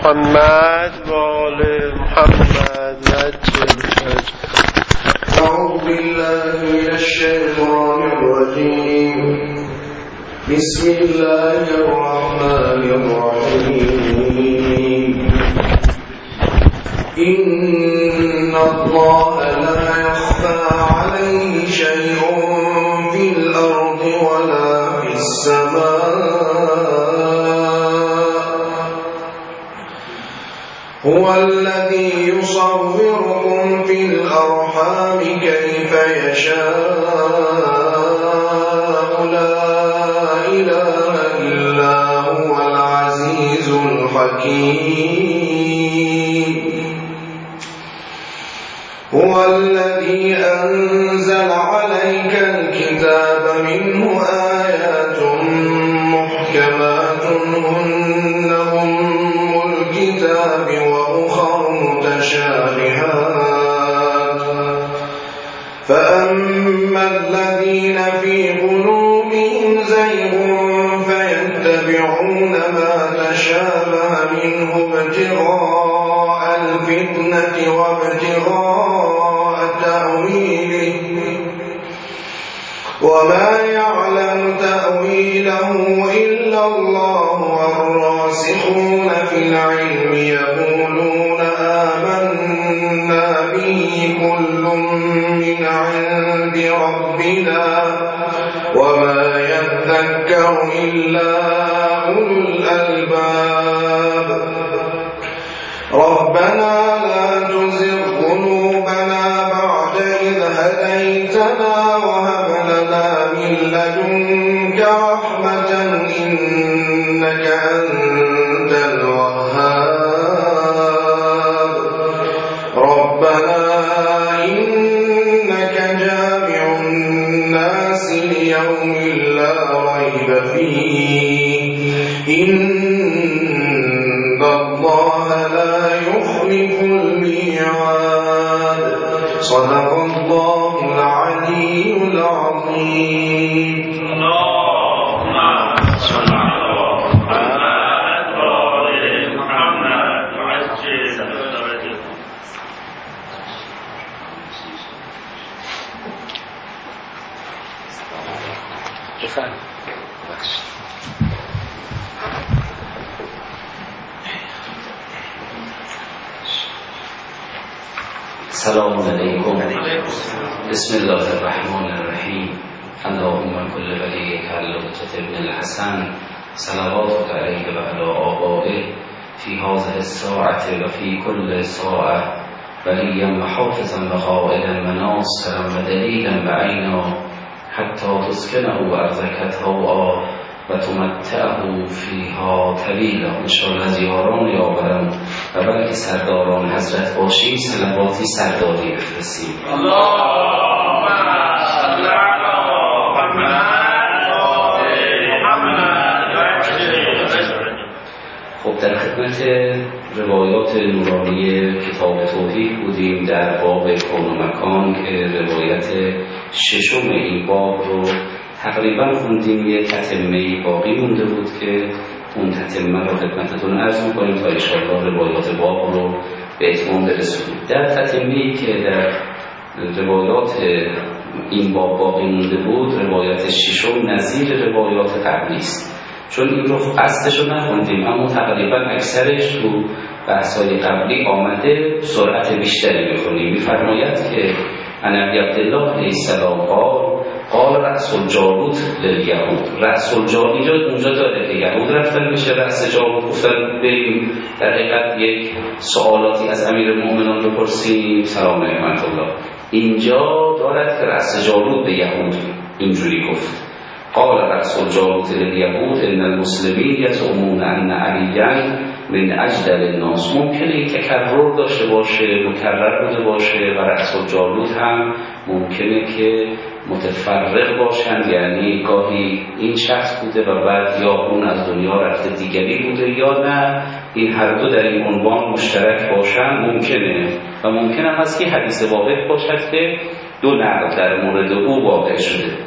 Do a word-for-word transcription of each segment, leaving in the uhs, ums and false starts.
محمد و آل محمد أعوذ بالله من الشيطان الرجيم بسم الله الرحمن الرحيم إن الله لا يخفى عليه شيء في الأرض ولا في السماء هو الذي يصوركم في الأرحام كيف يشاء لا إله إلا هو العزيز الحكيم هو الذي أنزل عليك الكتاب منه آيات محكمات هن أم الكتاب وأخر متشابهات فأما الذين في قلوبهم زيغ فيتبعون ما تشابه منه ابتغاء الفتنة وابتغاء تأويله وما يعلم تأويله إلا الله والراسخون في العلم يقولون آمنا به كل من عند ربنا وما يذكر إلا أولو الألباب ربنا لا تزغ قلوبنا بعد إذ هديتنا وهب لنا من لدنك رحمة إنك أنت الوهاب ربنا إنك جامع الناس ليوم لا ريب فيه إن الله لا يخلف الميعاد صدق الله العلي العظيم اللهم صل على محمد وآل محمد وعجل درجته. السلام علیکم. بسم الله الرحمن الرحیم. اللهم كل وليك اللقطة ابن الحسن صلواتك عليه وعلى آبائه في هذه الساعة وفي كل ساعة وليا وحافظا وقائدا وناصرا ودليلا بعينا حتى تسكنه أرضك طوعا وتمتعه فيها طویلا. انشاءالله زیاران یاورم و بلکه سرداران حضرت باشیم صلواتی سرداری بفرستیم. اللهم صل على محمد وآل محمد وعجل درجته. خب در خدمت روایات نورانی کتاب توحید بودیم در باب کون و مکان که روایت ششم این باب رو تقریبا خوندیم. یه تتمه باقی مونده بود که اون تتمه رو خدمتتون عرض می‌کنیم تا انشاءالله روایات باب رو به اتمام برسونیم. در تتمه‌ای که در روایات این باب باقی مونده بود روایت ششم نظیر روایات قبلی است، چون این رو قصدش رو نخوندیم اما تقریبا اکثرش تو بحث‌های قبلی آمده. سرعت بیشتری می‌خونیم. می‌فرماید که عن ابی عبدالله علیه السلام قال قال رأس الجارود للیهود. رأس الجارود اینجا اونجا داره که یهود رفتن میشه رأس جارود گفتن بریم در حقیقت یک سوالاتی از امیر المؤمنان بپرسیم. سلام رحمت الله. اینجا دارد که رأس جارود به یهود اینجوری گفت. قال رأس الجارود للیهود ان المسلمین یزعمون ان علیاً من اجدل الناس. ممکنه تکرر داشته باشه، مکرر بوده باشه و رأس الجارود هم ممکنه که متفرق باشند، یعنی گاهی این شخص بوده و بعد یا اون از دنیا رفته دیگری بوده یا نه این هر دو در این عنوان مشترک باشند. ممکنه و ممکنه هست که حدیث واقع باشد که دو نقل در مورد او واقع شده.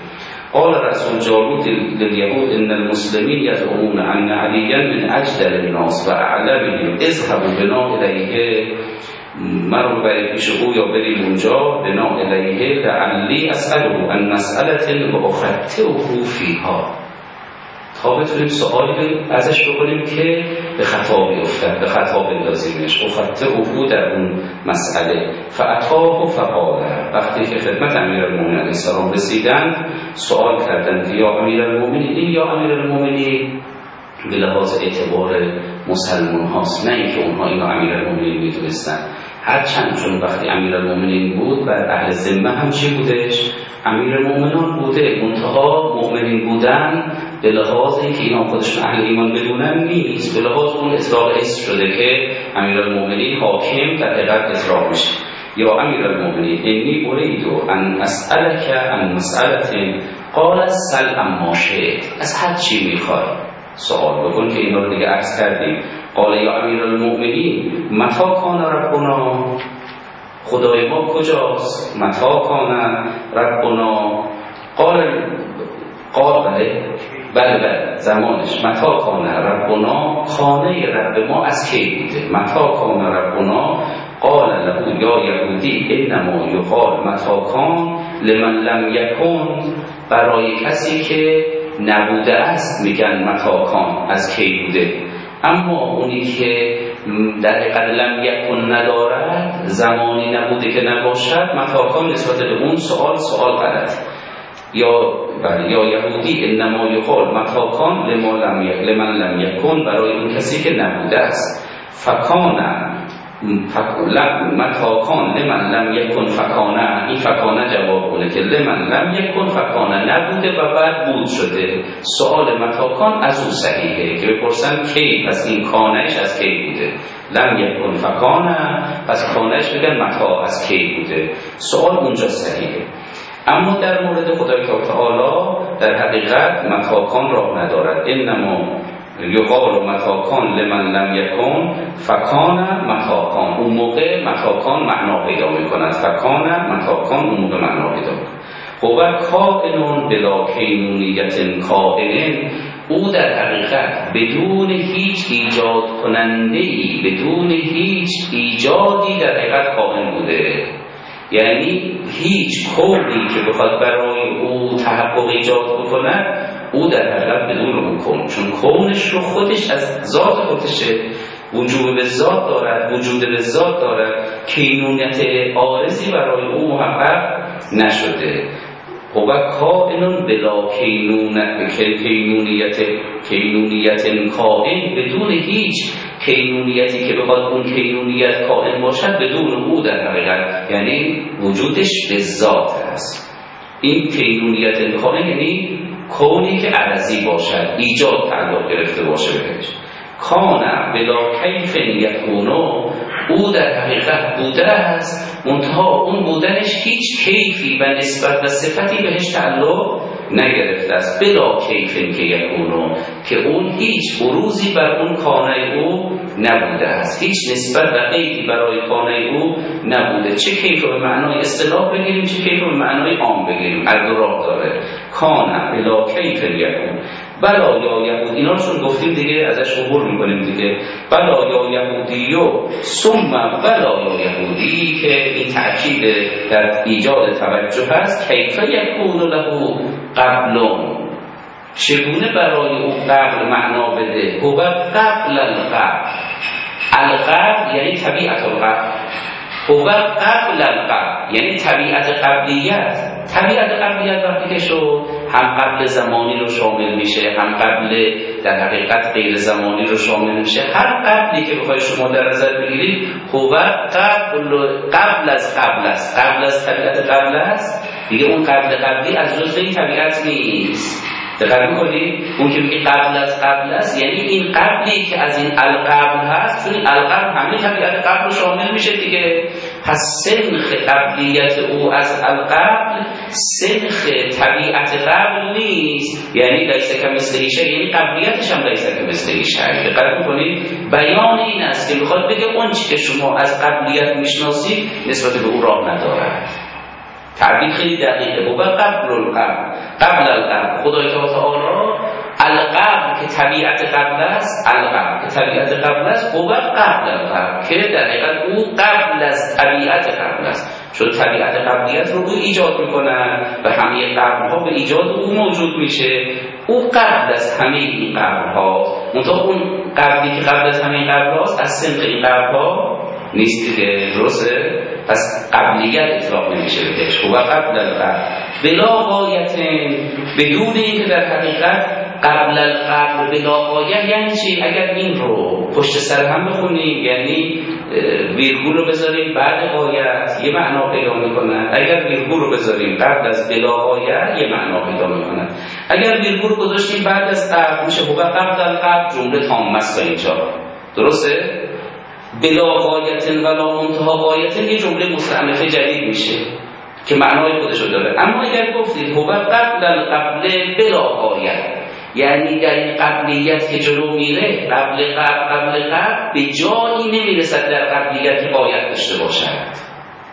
قال رسول جالوت لليهود ان المسلمین یزعمون ان علیا من اجدل الناس و اعلمهم اذهبوا بنا الیه، من رو برای پیش او یا بریم اونجا، بنا الیه لعلی اسأله عن مسئلة و افتئه فیها، تا بتونیم سؤالی ازش بکنیم که به خطا بیفتد، به خطا بندازیمش. افتئه در اون مسئله. فاتاه فقال، وقتی که خدمت امیرالمومنین علیه السلام رسیدند سؤال کردند یا امیرالمومنین، این یا امیرالمومنین به لحاظ اعتبار مسلمان هاست، نه اینکه اونها اینو امیرالمومنین میدونستن. هرچند چون وقتی امیرالمومنین بود بر اهل ذمه هم چی بودش؟ امیرالمومنین بوده، منتها مؤمنین بودن به لحاظ اینکه اینا خودشون اهل ایمان بدونن نیست، به لحاظ اون اطلاق اسم شده که امیرالمومنین حاکم در حقیقت اطلاق میشه. یا امیرالمومنین انی ارید ان اسألک عن مسئلة قال سل عما شئت، از هر چی میخوای سوال بکن که اینا رو دیگه عرض کردیم. قال یا امیرالمومنین متی کان ربنا، خدای ما کجاست؟ متی کان ربنا، قال قال بله بله بله زمانش. متی کان ربنا، خانه رب ما از کی بوده؟ متی کان ربنا قال له یا یهودی انما یقال متی کان لمن لم یکن، برای کسی که نبوده است میگن متی کان، از کی بوده. اما اونی که در حقیقت لم یکن ندارد، زمانی نبوده که نباشد، متی کان نسبت به اون سوال سوال غلط. یا بله یا یهودی انما یقال متی کان لمن لم یکن، برای اون کسی که نبوده است. فکان متی کان لمن لم یکن فکانه، این فکانه جواب اونه که لمن لم یکن فکانه، نبوده و بعد بود شده. سوال متی کان از اون صحیحه که بپرسن کی، پس این کانهش از کی بوده؟ لم یکن فکانه، پس کانهش بگن متی از کی بوده. سوال اونجا صحیحه. اما در مورد خدای تعالی در حقیقت متی کان راه ندارد. انما یقال متی کان لمن لم یکن فکان متی کان، اون موقع متی کان معنا پیدا میکند. فکان متی کان اون موقع معنا پیدا میکند. هو کائن بلا کینونیت کائن، او در حقیقت بدون هیچ ایجاد کننده‌ای، بدون هیچ ایجادی در حقیقت کائن بوده. یعنی هیچ کونی که بخواد برای او تحقق ایجاد بکنه، او در حقیقت بدون اون کون، چون کونش رو خودش از ذات خودشه، وجود به ذات دارد، وجود به ذات دارد، کینونیت عارضی برای او محقق نشده. و کائن بلا کینونیت کینونیت کینونیت کائن، بدون هیچ کینونیتی که بخواد اون کینونیت کائن باشد، بدون او در حقیقت یعنی وجودش به ذات است. این کینونیت کائن یعنی کونی که عرضی باشد، ایجاد تعلق گرفته باشه بهش. کان بلا کیف یکونو، او در حقیقت بوده است، منتها اون بودنش هیچ کیفی و نسبت و صفتی بهش تعلق نگرفته است. بلا کیفی که یکونو، که اون هیچ بروزی بر اون کانه او نبوده است، هیچ نسبت و قیدی برای کانه او نبوده. چه کیف به معنای اصطلاح بگیریم، چه کیف به معنای عام بگیریم، هر دو راه داره. کان بلا کیف یکون. بلا یا یهود، اینا رو چون گفتیم دیگه ازش عبور میکنیم دیگه. بلا یا یهودیو ثم بلا یا یهودی، که این تأکید در ایجاد توجه هست. کیف یکون له قبلون، چگونه برای او قبل معنا بده. هو قبل القبل، القبل یعنی طبیعت القبل، هو قبل القبل یعنی طبیعت قبلیت. طبیعت قبلیت وقتی که شد هم قبل زمانی رو شامل میشه، هم قبل در حقیقت غیر زمانی رو شامل میشه. هر قبلی که بخوای شما در نظر بگیرید، هو قبل قبل از قبل است، قبل از طبیعت قبل است دیگه. اون قبل قبلی از جزء این طبیعت نیست. دقیق میکنید؟ اون که میگه قبل از قبل است یعنی این قبلی که از این القبل هست، چون این القبل همه طبیعت قبل رو شامل میشه دیگه. پس سنخ قبلیت او از القبل سنخ طبیعت قبل نیست، یعنی لیس کمثله شیء، یعنی قبلیتش هم لیس کمثله شیء. دقیق میکنید؟ بیان این است که میخواد بگه اون چی که شما از قبلیت میشناسید نسبت به او راه ندارد. تعبیر خیلی دقیقه. و قبل القبل، قبل القبل. خدای تعالی القبل که طبیعت قبل است، القبل که طبیعت قبل است، قبل قبل القبل که در حقیقت او قبل از طبیعت قبل است، چون طبیعت قبلیت رو او ایجاد میکنن و همه قبلها به ایجاد او موجود میشه. او قبل از همه این قبلها، منتها اون قبلی که قبل از همه قبلهاست از سمت این قبلها نیست دیگه، درسته؟ پس قبلیت اطلاق نمیشه بهش. و قبل القبل بلا غایت، بدون اینکه در حقیقت قبل القبل بلا غایت یعنی چی؟ اگر این رو پشت سر هم بخونیم یعنی ویرگول رو بذاریم بعد غایت یه معنا پیدا میکنه، اگر ویرگول رو بذاریم قبل از بلا غایت یه معنا پیدا میکنه، اگر ویرگول گذاشتیم بعد از قبل میشه و قبل القبل جمله تامه است تا اینجا، درسته؟ بلا غایت ولا منتها غایت یه جمله مستأنفه جدید میشه که معنای خودشو داره. اما اگر گفتید هو قبل القبل بلا غایت یعنی در این قبلیت که جلو میره قبل قبل قبل قبل به جایی نمیرسد در قبلیت که غایت داشته باشد،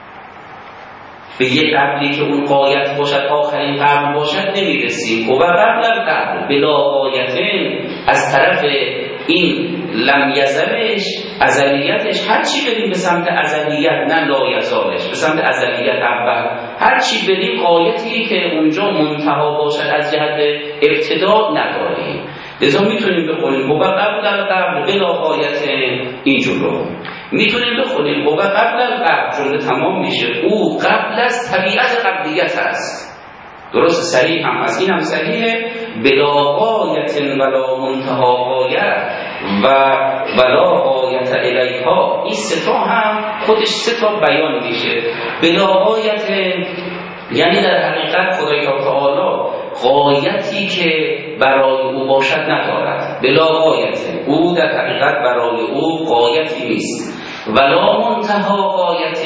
به یه قبلی که اون غایت باشد آخرین قبل باشد نمیرسیم. و قبل القبل بلا غایت از طرف این لم یزلش ازلیتش، هر چی بریم به سمت ازلیت نه لا یزالش، به سمت ازلیت اول هر چی بریم غایتی که اونجا منتها باشد از جهت ابتدا نداریم. لذا میتونیم بخونیم و قبل القبل بلا غایت اینجور رو میتونیم بخونیم و قبل القبل جمله تمام میشه او قبل از طبیعت قبلیت است. درست صحیح هم از این هم صحیحه. بلا غایت ولا منتها غایت و ولا غایت الیها، این سه تا هم خودش سه تا بیان میشه. بلا غایت یعنی در حقیقت خدای تعالی غایتی که برای او باشد ندارد. بلا غایت او در حقیقت برای او غایتی نیست. ولا منتها غایت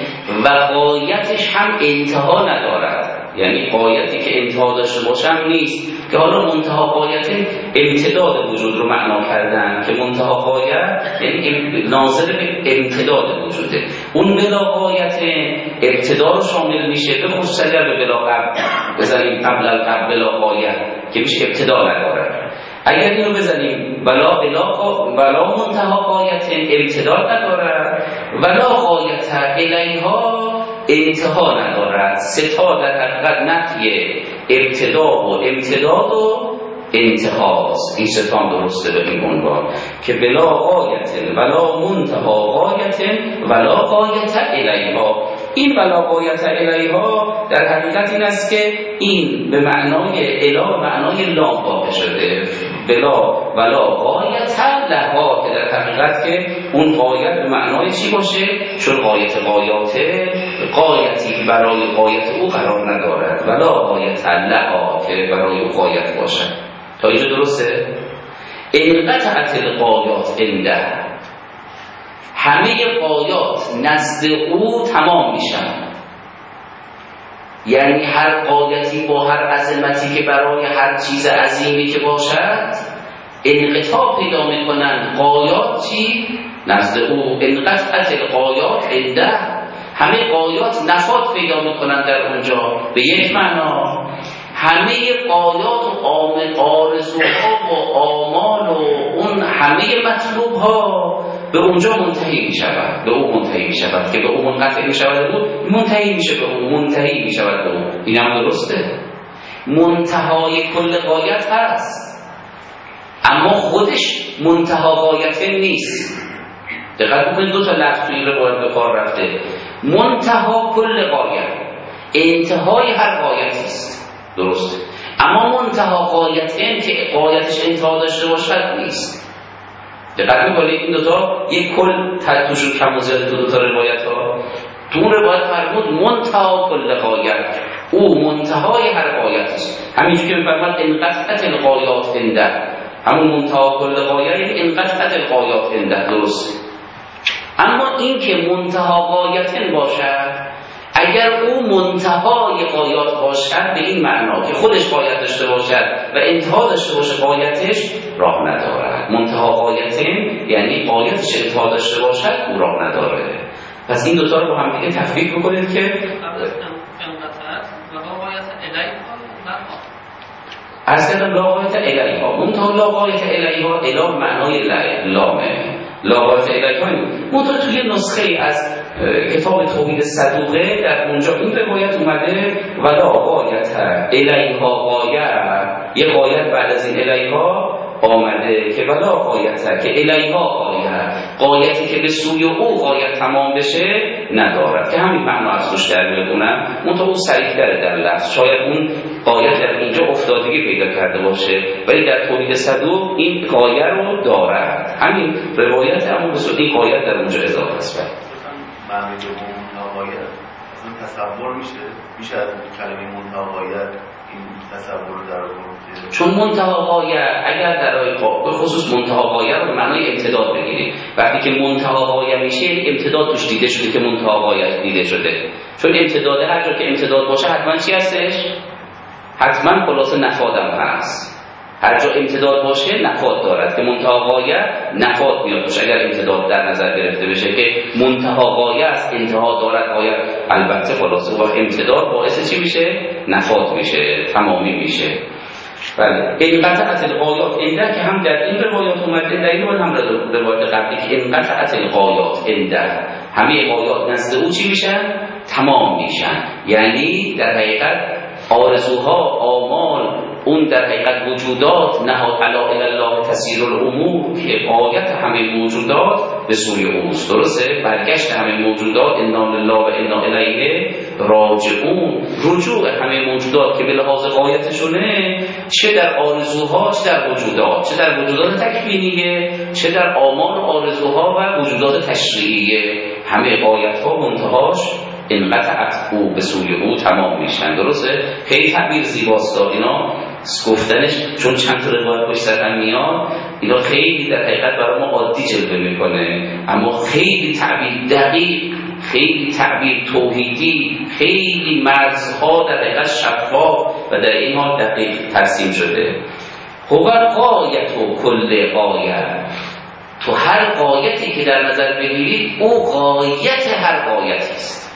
و غایتش هم انتها ندارد، یعنی غایتی که انتها داشته باشم نیست که حالا منتها غایت امتداد وجود رو معنا کردن که منتها غایت یعنی ناظر به امتداد وجوده. اون بلا غایت ابتدا رو شامل میشه، به خصوص اگر به بلا قبل بزنیم قبل القبل بلا غایت که میشه ابتدا نداره. اگر اینو بزنیم ولا بلا ولا منتها غایت ابتدا نداره ولا غایت الیها انتها ندارد. ستا در حقیقت نفی ابتدا و امتداد و انتهاست. این ستا درسته به این عنوان که بلا غایت ولا منتها غایت ولا غایت الیها. این ولا غایت الیها در حقیقت این است که این به معنای اله معنای لام واقع شده. بلا ولا غایت لها که در حقیقت که اون غایت به معنای چی باشه؟ چون غایت غایات غایتی برای غایت او قرار ندارد. ولا غایت لها که برای او غایت باشد. تا اینجا درسته؟ انقطعت الغایات عنده، همه غایات نزد او تمام میشن. یعنی هر غایتی با هر عظمتی که برای هر چیز عظیمی که باشد انقطاع پیدا میکنن. غایات چی؟ نزد او. انقطعت الغایات عنده، همه غایات نفات پیدا میکنن در اونجا. به یک معنا همه غایات و آرزوها و آمال و اون همه مطلوبها به اونجا منتهی می شود، به او منتهی می شود که به او منقطع می شود، به او منتهی می شود، به او منتهی می شود به او. این هم درسته. منتهای کل غایت هست اما خودش منتها غایت نیست. دقیق بکنید دو تا لفظ توی روایت به کار رفته. منتها کل غایت، انتهای هر غایتی است، درسته. اما منتها غایت این که غایتش انتها داشته باشد نیست. دقیق می‌کنید این دوتا یک کل توشون کم و زیاده تو دوتا روایت ها. تو اون روایت فرمود منتها کل غایت، او منتهای هر غایت است. همینجور که می‌فرماد انقطعت الغایات عنده، همون منتها کل غایت یعنی انقطعت الغایات عنده، درست. اما این که منتها غایت باشد، اگر او منتهای غایات باشد به این معنا که خودش غایت داشته باشد و انتها داشته باشه غایتش راه ندارد. منتها غایت یعنی غایتش انتها داشته باشد او راه نداره. پس این دوتا رو با هم دیگه تفکیک بکنید که انقطعت و غایت الیها از کردم لا غایت الیها، منتها لا غایت الیها اله معنای لامه، لا غایت الیها. منتها توی نسخه از کتاب توحید صدوقه در اونجا این روایت اومده ولا غایت الیها غایت، یه غایت بعد از این الیها آمده که ولا غایت که الیها غایت، غایتی که به سوی او غایت تمام بشه ندارد، که همین معنا از روش در میاد. اونم منتها اون سریع‌تره در لفظ، شاید اون غایت در اینجا افتادگی پیدا کرده باشه، ولی در توحید صدوق این غایت رو دارد. همین روایت همون به صورت این غایت در اونجا اضافه است. معنی دوم غایت اصلا تصور میشه میشه از کلمه منتها غایت این تصور رو در آورد، چون منتها غایت اگر در به خصوص منتها غایت رو معنای امتداد بگیریم، وقتی که منتها غایت میشه امتداد توش دیده شده که منتها غایت دیده شده، چون امتداد هر جا که امتداد باشه حتما چی هستش؟ حتما خلاصه نفادم هست. هر جا امتداد باشه نفاد دارد که منتها غایت نفاد میاد باشه اگر امتداد در نظر گرفته بشه که منتها غایت است، انتها دارد غایت، البته خلاصه وقت امتداد باعث چی میشه؟ نفاد میشه، تمامی میشه. بله انقطعت الغایات انده که هم در این روایات اومده، در این هم روایات قبلی که انقطعت الغایات انده، همه غایات نزد او چی میشن؟ تمام میشن. یعنی در حقیقت آرزوها، آمال، اون در حقیقت وجودات نهاد علا الی الله تسیر الامور که غایت همه موجودات به سوی اوست، درسته؟ برگشت همه موجودات انا لله و انا الیه راجعون، رجوع همه موجودات که به لحاظ غایتشونه، چه در آرزوها چه در وجودات، چه در وجودات تکوینیه چه در آمال آرزوها و وجودات تشریعیه، همه غایت‌ها و منتهاش انقطعت او به سوی او تمام میشن. درسته؟ خیلی تعبیر زیباست اینا گفتنش، چون چند تا روایت پشت سر میاد، اینا خیلی در حقیقت برای ما عادی جلوه میکنه، اما خیلی تعبیر دقیق، خیلی تعبیر توحیدی، خیلی مرزها در حقیقت شفاف و در این حال دقیق ترسیم شده. هو غایت و کل غایت، تو هر غایتی که در نظر بگیرید او غایت هر غایتی است،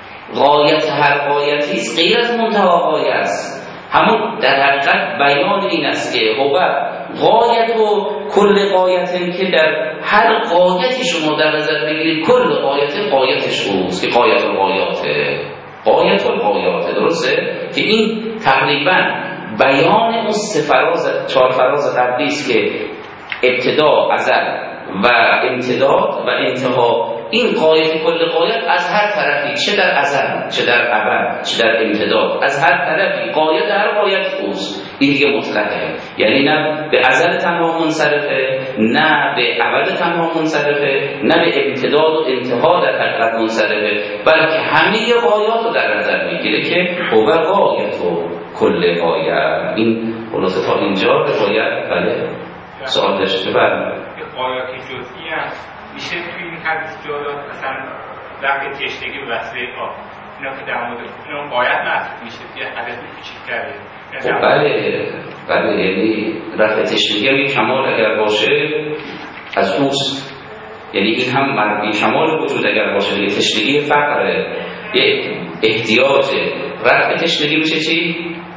غایت هر غایتی است غیر از منتها غایت است. همون در حقیقت بیان این است که هو غایت و کل غایت، که در هر غایتی شما در نظر بگیرید کل غایت غایتش اوست که غایت و غایاته، غایت و غایاته. درسته؟ که این تقریبا بیان اون سه فراز چهار فراز قبلی است که ابتدا، ازل و امتداد و انتها. این غایت کل غایت از هر طرفی، چه در ازل چه در ابد چه در امتداد، از هر طرفی غایت هر غایت اوست. این دیگه مطلقه، یعنی نه به ازل تنها منصرفه، نه به ابد تنها منصرفه، نه به امتداد و انتها در حقیقت منصرفه، بلکه همه غایات رو در نظر میگیره که هو غایت و کل غایت. این خلاصه تا اینجا روایت. بله سوال داشته؟ بله غایات جزئی است میشه توی این حدیث جالات مثلا رفع تشنگی و وسیله آب، اینا که در مورد اینا غایت محسوب میشه یه حدیث کوچیک‌تره. خب بله بله، یعنی رفع تشنگی هم یک کمال اگر باشه از اوست، یعنی این هم مردی کمال وجود اگر باشه دیگه. تشنگی فقره، یک احتیاجه. رفع تشنگی میشه چی؟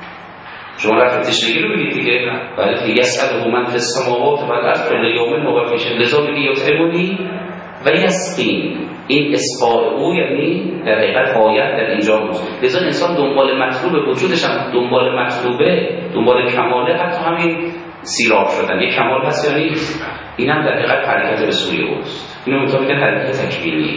شما رفع تشنگی رو بگید دیگه. بله دیگه یسأله من فی السماوات و الارض کل یوم هو فی شأن لذا میگه یطعمنی و یسقین. این اسقاء او یعنی در حقیقت غایت در اینجا بود. لذا انسان دنبال مطلوب وجودش هم دنبال مطلوبه، دنبال کماله، حتی همین سیراب شدن یک کمال هست یا نیست؟ این هم در حقیقت حرکت به سوی اوست. اینو میتونم میگن حرکت تکوینی.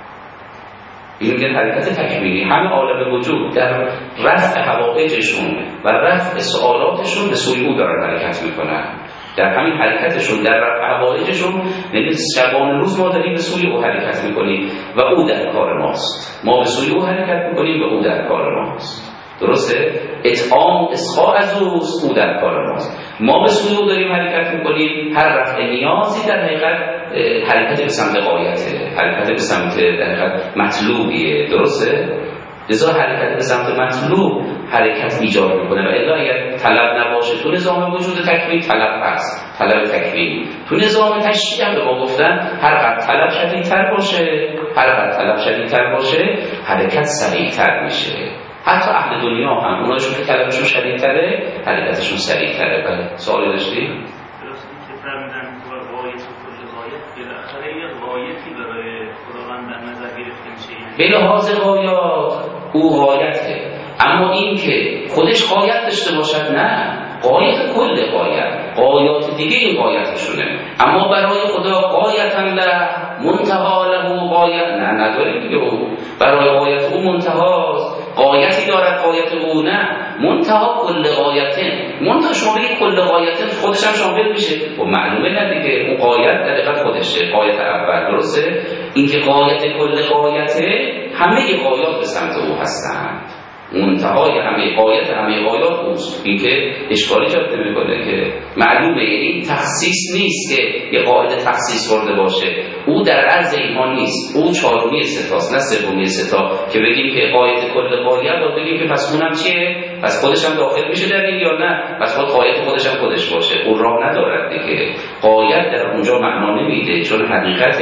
این میگن حرکت تکوینی. همه عالم وجود در رفع حوائجشون و رفع سوالاتشون به سوی او دارن حرکت میکنن. در همین حرکتشون در رفع حوائجشون، یعنی شبان روز ما داریم به سوی او حرکت میکنیم و او در کار ماست. ما به سوی او حرکت میکنیم و او در کار ماست. درسته؟ اطعام اسقاء از اوست، او در کار ماست. ما به سوی او داریم حرکت میکنیم. هر رفع نیازی در حقیقت حرکت به سمت غایته، حرکت به سمت در حقیقت مطلوبیه. درسته؟ لذا حرکت به سمت مطلوب حرکت ایجاد میکنه. و الا اگر طلب نباشه تو نظام وجود تکوین، طلب هست، طلب تکوین. تو نظام تشریع هم به ما گفتن هر قدر طلب شدیدتر باشه، هر قدر طلب شدیدتر باشه حرکت سریعتر میشه. حتی اهل دنیا هم اوناشون که طلبشون شدیدتره حرکتشون سریعتره. بله سوالی داشتی؟ درسته که فرمودن غایت و کل غایت بالاخره یه غایتی برای خداوند در نظر گرفته میشه. به لحاظ غایات او غایته، اما این که خودش غایت داشته باشد نه، غایت کل غایت، غایات دیگه این غایتشونه، اما برای خدا غایت له منتها له غایت نه نداره دیگه. او برای غایت او منتهاست، غایتی دارد غایت او نه، منتها کل غایته، منتها شما بگید کل غایته خودش هم شامل میشه و معلومه نه دیگه اون غایت در حقیقت خودشه، غایت اول. درسته؟ اینکه غایت کل غایته همه غایات به سمت او هستند، منتهای همه غایت همه غایات اوست. این که اشکالی جا نمیکنه که معلومه، یعنی تخصیص نیست که یه قاعده تخصیص کرده باشه، او در عرض ایمان نیست، او چهارمی ستاست نه سومی ستا که بگیم که غایت کل غایت و بگیم که پس اونم چیه، پس خودش هم داخل میشه در این یا نه، پس خود غایت خودش هم خودش باشه. اون راه ندارد دیگه، غایت در اونجا معنا نمیده چون حقیقت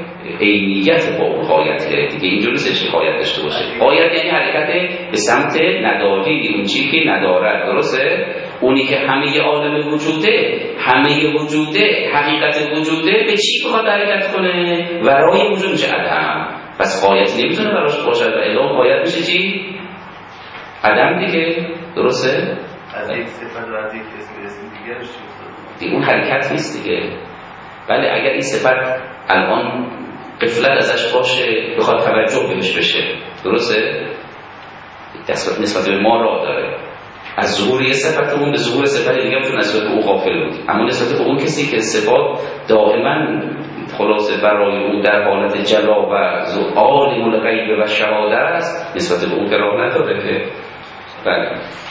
عینیت با اون غایته دیگه، اینجوری نیست که غایت داشته باشه. غایت یعنی حرکت به سمت نداری، اون چیزی که ندارد. درسته؟ اونی که همه عالم وجوده، همه وجوده، حقیقت وجوده به چی بخواد حرکت کنه؟ ورای وجود میشه عدم، پس غایت نمیتونه براش باشد و الا غایت میشه چی؟ عدم دیگه. درسته؟ از یک صفت و از یک اسم اسم دیگرش دیگه اون حرکت نیست دیگه. بله اگر این صفت الان قفلت ازش باشه بخواد توجه بهش بشه، درسته؟ نسبت نسبت به ما راه داره، از ظهور یه صفتمون به ظهور صفت دیگه چون نسبت به او غافل بود، اما نسبت به اون کسی که صفات دائما خلاصه برای او در حالت جلا و عالم الغیب و شهاده است، نسبت به اون که راه نداره که بله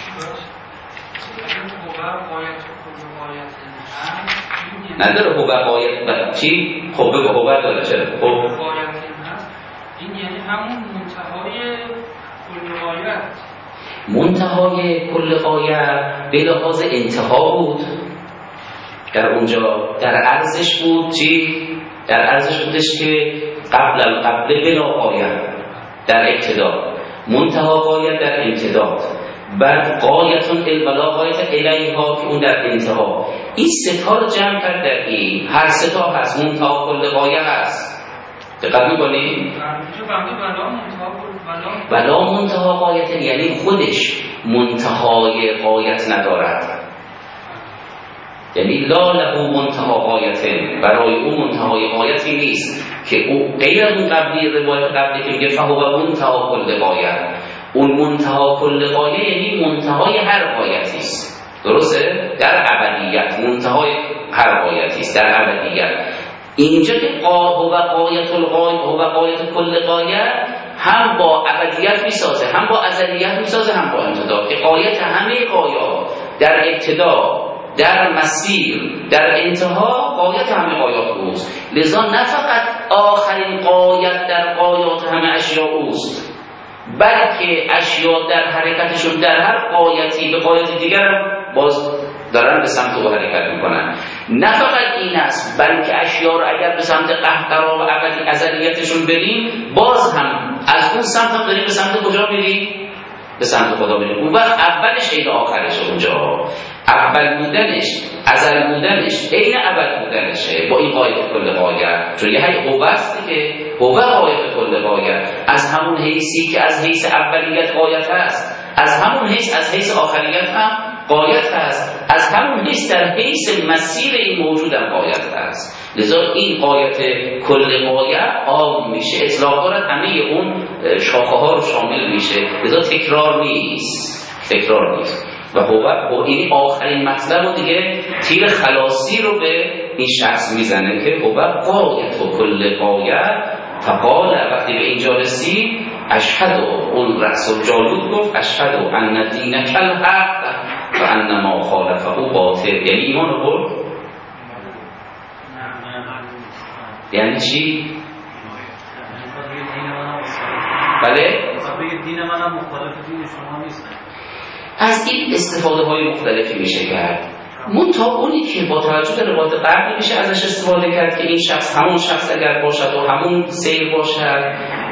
نداره. هو بقایت چی؟ خب به هو داره چرا؟ خب این یعنی همون منتهای کل غایت، منتهای کل غایت به لحاظ انتها بود در اونجا، در عرضش بود چی؟ در عرضش بودش که قبل القبل بلا غایت در ابتدا، منتها غایت در امتداد، بعد غایتون البلا غایت الیها که اون در انتها. این ستا رو جمع کرد در این، هر ستا هست، منتها کل غایت هست. دقت می‌کنی؟ بلا منتها غایت یعنی خودش منتهای غایت ندارد، یعنی لا له منتها غایت، برای او منتهای غایتی نیست که او غیر از اون قبلی روایت قبلی که میگه فهو منتها کل غایت، اون منتها کل غایه یعنی منتهای هر غایتی است. درسته؟ در ابدیت منتهای هر غایتی است در ابدیت. اینجا که هو غایت الغایه هو غایت کل غایه هم با ابدیت میسازه، هم با ازلیت میسازه، هم با امتداد، که غایت همه غایات در ابتدا، در مسیر، در انتها غایت همه غایات اوست. لذا نه فقط آخرین غایت در غایات همه اشیاء اوست، بلکه اشیاء در حرکتشون در هر غایتی به غایت دیگر باز دارن به سمت او حرکت میکنن. نه فقط این است، بلکه اشیاء رو اگر به سمت قهقرا و ابدی ازلیتشون بریم، باز هم از اون سمت هم داریم به سمت کجا میریم؟ به سمت خدا میریم. اون وقت اولش عین آخرش، اونجا اول بودنش، ازل بودنش عین ابد بودنشه با این غایت کل غایت، چون یه هی هو است که هو غایت کل غایت، از همون حیثی که از حیث اولیت غایت هست، از همون حیث از حیث آخریت هم غایت هست، از همون حیث در حیث مسیر این موجود هم غایت هست. لذا این غایت کل غایت عام میشه، اطلاق دارد همه اون شاخه ها رو شامل میشه، لذا تکرار نیست، تکرار نیست. و هو این آخرین مطلب رو دیگه تیر خلاصی رو به این شخص میزنه که هو غایت و کل غایت. فقال وقتی به اینجا رسید اشهد، اون رأس الجالوت گفت اشهد ان دینک الحق و ان ما خالفه باطل، یعنی ایمان رو برد. یعنی چی؟ بله؟ دین منم مخالف دین شما نیست. از این استفاده های مختلفی میشه کرد. منتها اونی که با توجه به روایت قبلی میشه ازش استفاده کرد که این شخص همون شخص اگر باشد و همون سیر باشد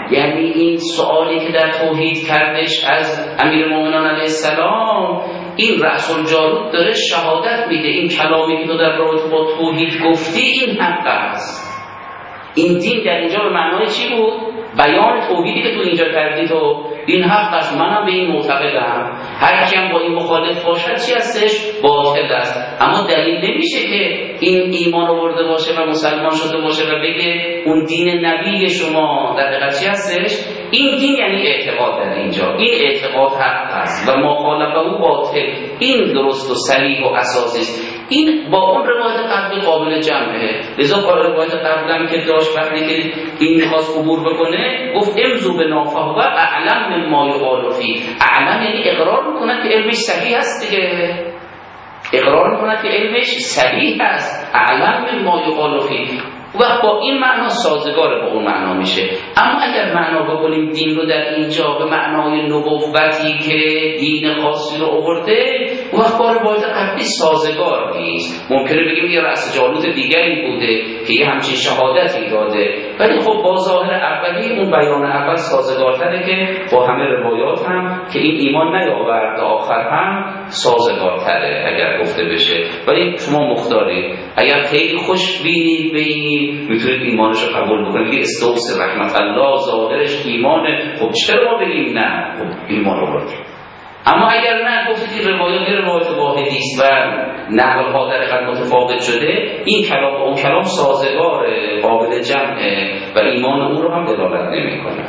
یعنی این سوالی که در توحید کردش از امیرالمومنین علیه السلام، این رأس الجارود داره شهادت میده این کلامی که تو در رابطه با توحید گفتی این حق است. این دین در اینجا به معنای چی بود؟ بیان توحیدی که تو اینجا کردی تو این حق است، منم به این معتقدم. هر کی هم با این مخالف باشد چی هستش؟ باطل است. اما دلیل نمیشه که این ایمان آورده باشه و مسلمان شده باشه و بگه اون دین نبی شما در حقیقت چی هستش؟ این دین یعنی اعتقاد در اینجا، این اعتقاد حق است و مخالفه او باطل. این درست و صریح و اساسی است. این با اون روایت قبلی قابل جمعه. لذا با روایت قبلم که داشت وقتی که این میخواست عبور بکنه گفت امضوا بنافه و اعلم مما یقال فی. اعلم یعنی اقرار میکنه که علمش صحیح هست دیگه، اقرار میکنه که علمش صحیح هست. اعلم مما یقال فی و با این معنا سازگار با اون معنا میشه. اما اگر معنا بکنیم دین رو در اینجا به معنای نبوتی که دین خاصی رو آورده، وقت با روایت قبلی سازگار نیست. ممکنه بگیم یه رأس جالوت دیگری بوده که یه همچین شهادتی داده، ولی خب با ظاهر اولی اون بیان اول سازگارتره که با همه روایات هم که این ایمان نیاورد آخر هم سازگارتره اگر گفته بشه. ولی شما مختارید، اگر خیلی خوش بینید به این میتونید ایمانش رو قبول بکنید، میگه استوس رحمت الله ظاهرش ایمانه، خب چرا ما بگیم نه؟ خب ایمان آورد. اما اگر نه گفتید روایات روایت واحدی است و نقل ها در حقیقت متفاوت شده، این کلام با اون کلام سازگاره، قابل جمعه و ایمان او رو هم دلالت نمیکنه.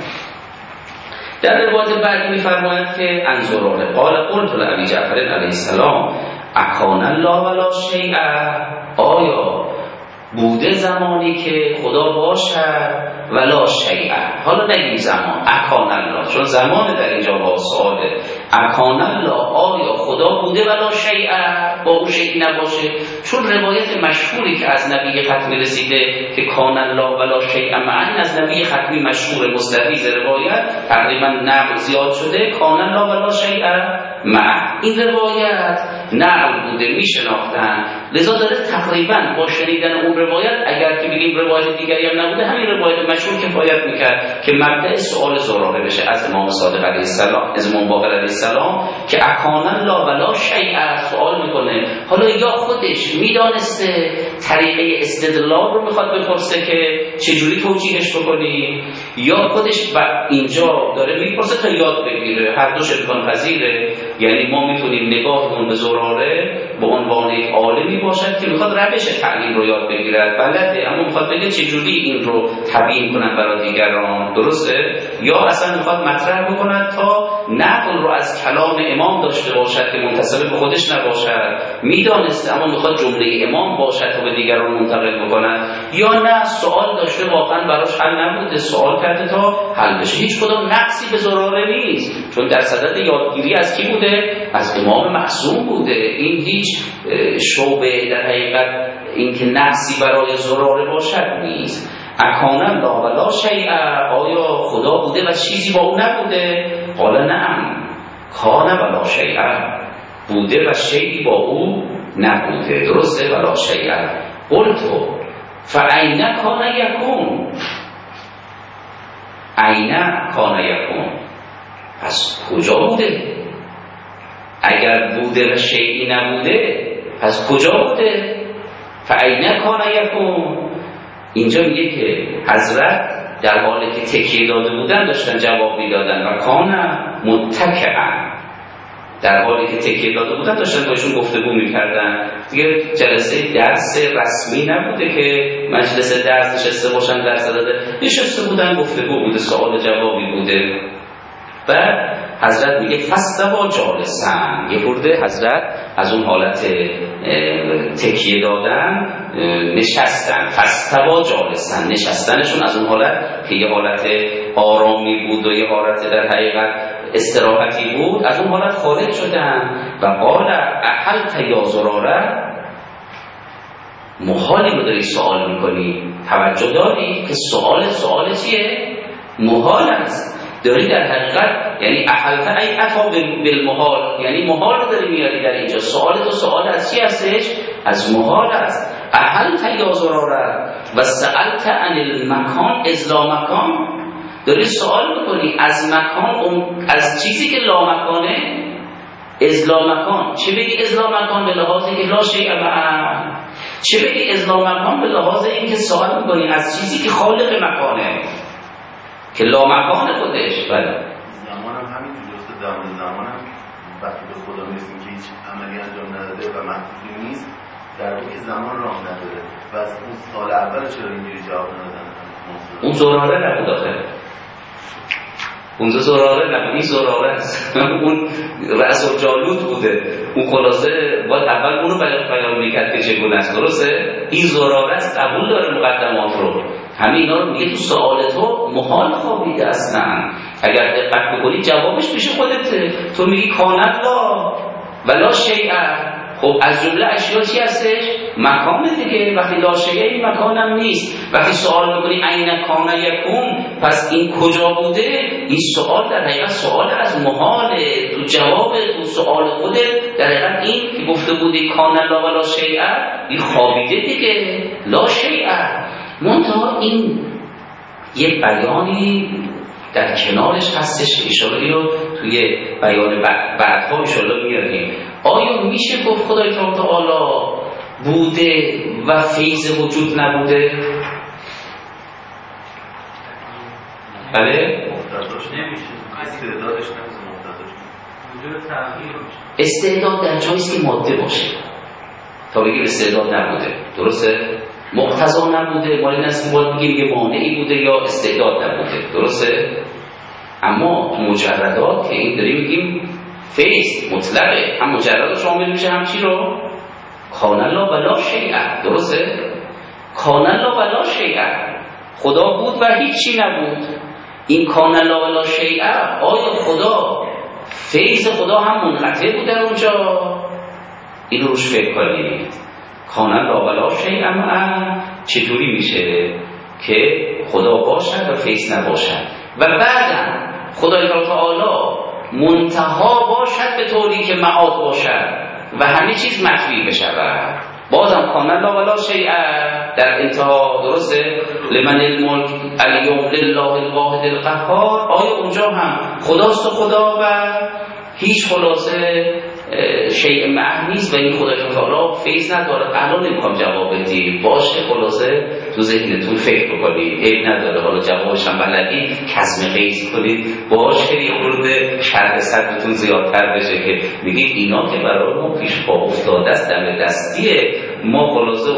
در روایت بعد میفرماید که انظرانه قال قلت لابی جعفر علیه السلام اکان الله ولا شیء، آیا بوده زمانی که خدا باشد ولا شیء؟ حالا نگیم زمان، اکان الله، چون زمان در اینجا با سواله. اکان الله، آیا خدا بوده ولا شیء، با او شیء نباشه؟ چون روایت مشهوری که از نبی ختمی رسیده که کان الله ولا شیء معن، از نبی ختمی مشهور مستفیض روایت تقریبا نقل زیاد شده کان الله ولا شیء معن. این روایت نقل بوده، میشناختن، لذا داره تقریبا با شنیدن اون روایت، اگر که بگیم روایت دیگری هم نبوده، همین روایت مشهور کفایت میکرد که مبدأ سوال زراره بشه از امام صادق علیه السلام، از امام باقر علیه السلام که اکان الله ولا شیء سوال میکنه. حالا یا خودش میدانسته طریقه استدلال رو میخواد بپرسه که چجوری توجیهش بکنی، یا خودش اینجا داره میپرسه تا یاد بگیره. هر دوش امکان پذیره. یعنی ما میتونیم نگاهمون به زراره به عنوان یک عالمی باشد که میخواد روش تعلیم رو یاد بگیرد، بلده، اما میخواد بگه چجوری این رو تبیین کنن برای دیگران، درسته؟ یا اصلا میخواد مطرح بکند تا نقل رو از کلام امام داشته باشد که منتسب به خودش نباشد، میدانسته اما میخواد جمله امام باشد تا به دیگران منتقل بکند، یا نه سوال داشته واقعا براش حل نبوده، سوال کرده تا حل بشه. هیچ کدام نقصی به زراره نیست، چون در صدد یادگیری از کی بوده؟ از امام معصوم بوده. این هیچ شعبه در حقیقت اینکه نقصی برای زراره باشد نیست. اکان الله ولا شیء، آیا خدا بوده و چیزی با او نبوده؟ قال نعم کان ولا شیء، بوده و شیئی با او نبوده، درسته؟ ولا شیء. قلت فاین کان یکون، این کان یکون، پس کجا بوده؟ اگر بوده و شیئی نبوده پس کجا بوده؟ فاین کان یکون. اینجا میگه که حضرت در حالی که تکیه داده بودن داشتن جواب میدادن و کان متکئا، در حالی که تکیه داده بودن داشتن باشون گفتگو میکردن. دیگه جلسه درس رسمی نبوده که مجلس درس نشسته باشن درس داده، نشسته بودن گفتگو بوده، سوال جوابی بوده. بعد حضرت میگه فاستوا جالسن، یه خورده حضرت از اون حالت تکیه دادن نشستن. فاستوا جالسن، نشستنشون از اون حالت که یه حالت آرامی بود و یه حالت در حقیقت استراحتی بود، از اون حالت خارج شدن. و قال احلت یا زراره، محالی رو داری سوال میکنی، توجه داری که سوال سوال چیه؟ محال است. داری در حقیقت یعنی احلت ای اتا بالمحال، یعنی محال رو داری میاری در اینجا. سوال تو سوال از چی هستش؟ از محال است. احلت یا زراره و سألت عن المکان ازلا مکان، داری سوال میکنی از مکان، از چیزی که لامکانه از لامکان. چه بگی از لامکان؟ به لحاظ که لا شیء معه. چه بگی از لامکان؟ به لحاظ این که سوال میکنی از چیزی که خالق مکانه، که لامکان خودش. بله زمان هم همین جزء زمان زمان هم وقتی به خدا میرسیم که هیچ عملی انجام نداده و محدودی نیست، در واقع زمان راه نداره و از اون سال اول چرا اینجوری جواب ندادن؟ اون زراره نبود آخه، اونجا زراره نبود، این زراره است. اون رأس و جالوت بوده. اون خلاصه باید اول اونو بیان میکرد که چگونه است. درسته؟ این زراره است، قبول داره مقدمات رو. همه اینا رو میگه تو سوال تو محال خوابیده اصلا. اگر دقت بکنی جوابش میشه خودته. تو میگی کان الله ولا شیء. خب از جمله اشیا چی هستش؟ مکان دیگه. وقتی لا شیء این مکانم نیست. وقتی سوال میکنی این کان یکون، پس این کجا بوده؟ این سوال در حقیقت سوال از محاله. تو جواب تو سوال خودت در حقیقت این که گفته بودی کان الله ولا شیء، این خوابیده دیگه. لا شیء. منتها این یه بیانی در کنارش هستش، اشاره رو توی بیان بعدها انشاءالله میاریم. آیا میشه گفت خدای تعالی بوده و فیض وجود نبوده؟ بله؟ استعدادش نمیشه استعداد در جاییست که ماده باشه تا بگیم استعداد نبوده. درسته؟ مقتضا نبوده، مالی نست باید بگیم یه مانعی بوده یا استعداد نبوده. درسته؟ اما مجردات که این داریم بگیم فیض مطلقه، هم مجرد شامل میشه هم چی رو؟ کان الله ولا شیء. درسته؟ کان الله ولا شیء، خدا بود و هیچی نبود. این کان الله ولا شیء، آیا خدا فیض خدا هم منقطع بود در اونجا؟ این روش فکر کنید. کان الله ولا شیء چطوری میشه که خدا باشد و فیض نباشد و بعدم خدای تعالی منتها باشد به طوری که معاد باشد و همه چیز مخفی بشود؟ بازم کان الله ولا شیء در انتها. درسته؟ لمن الملک الیوم لله الواحد القهار. آیا اونجا هم خداست و خدا و هیچ خلاصه شیء معه نیست و این خدای تعالی فیض نداره؟ الان نمیخوام جواب بدی، باشه خلاصه تو ذهنتون فکر بکنید، عیب نداره. حالا جوابش هم بلدی کظم قیس کنید، باشه یه خورده شرح صدرتون زیادتر بشه که میگید اینا که برای ما پیش پا افتاده است دم دستیه، ما خلاصه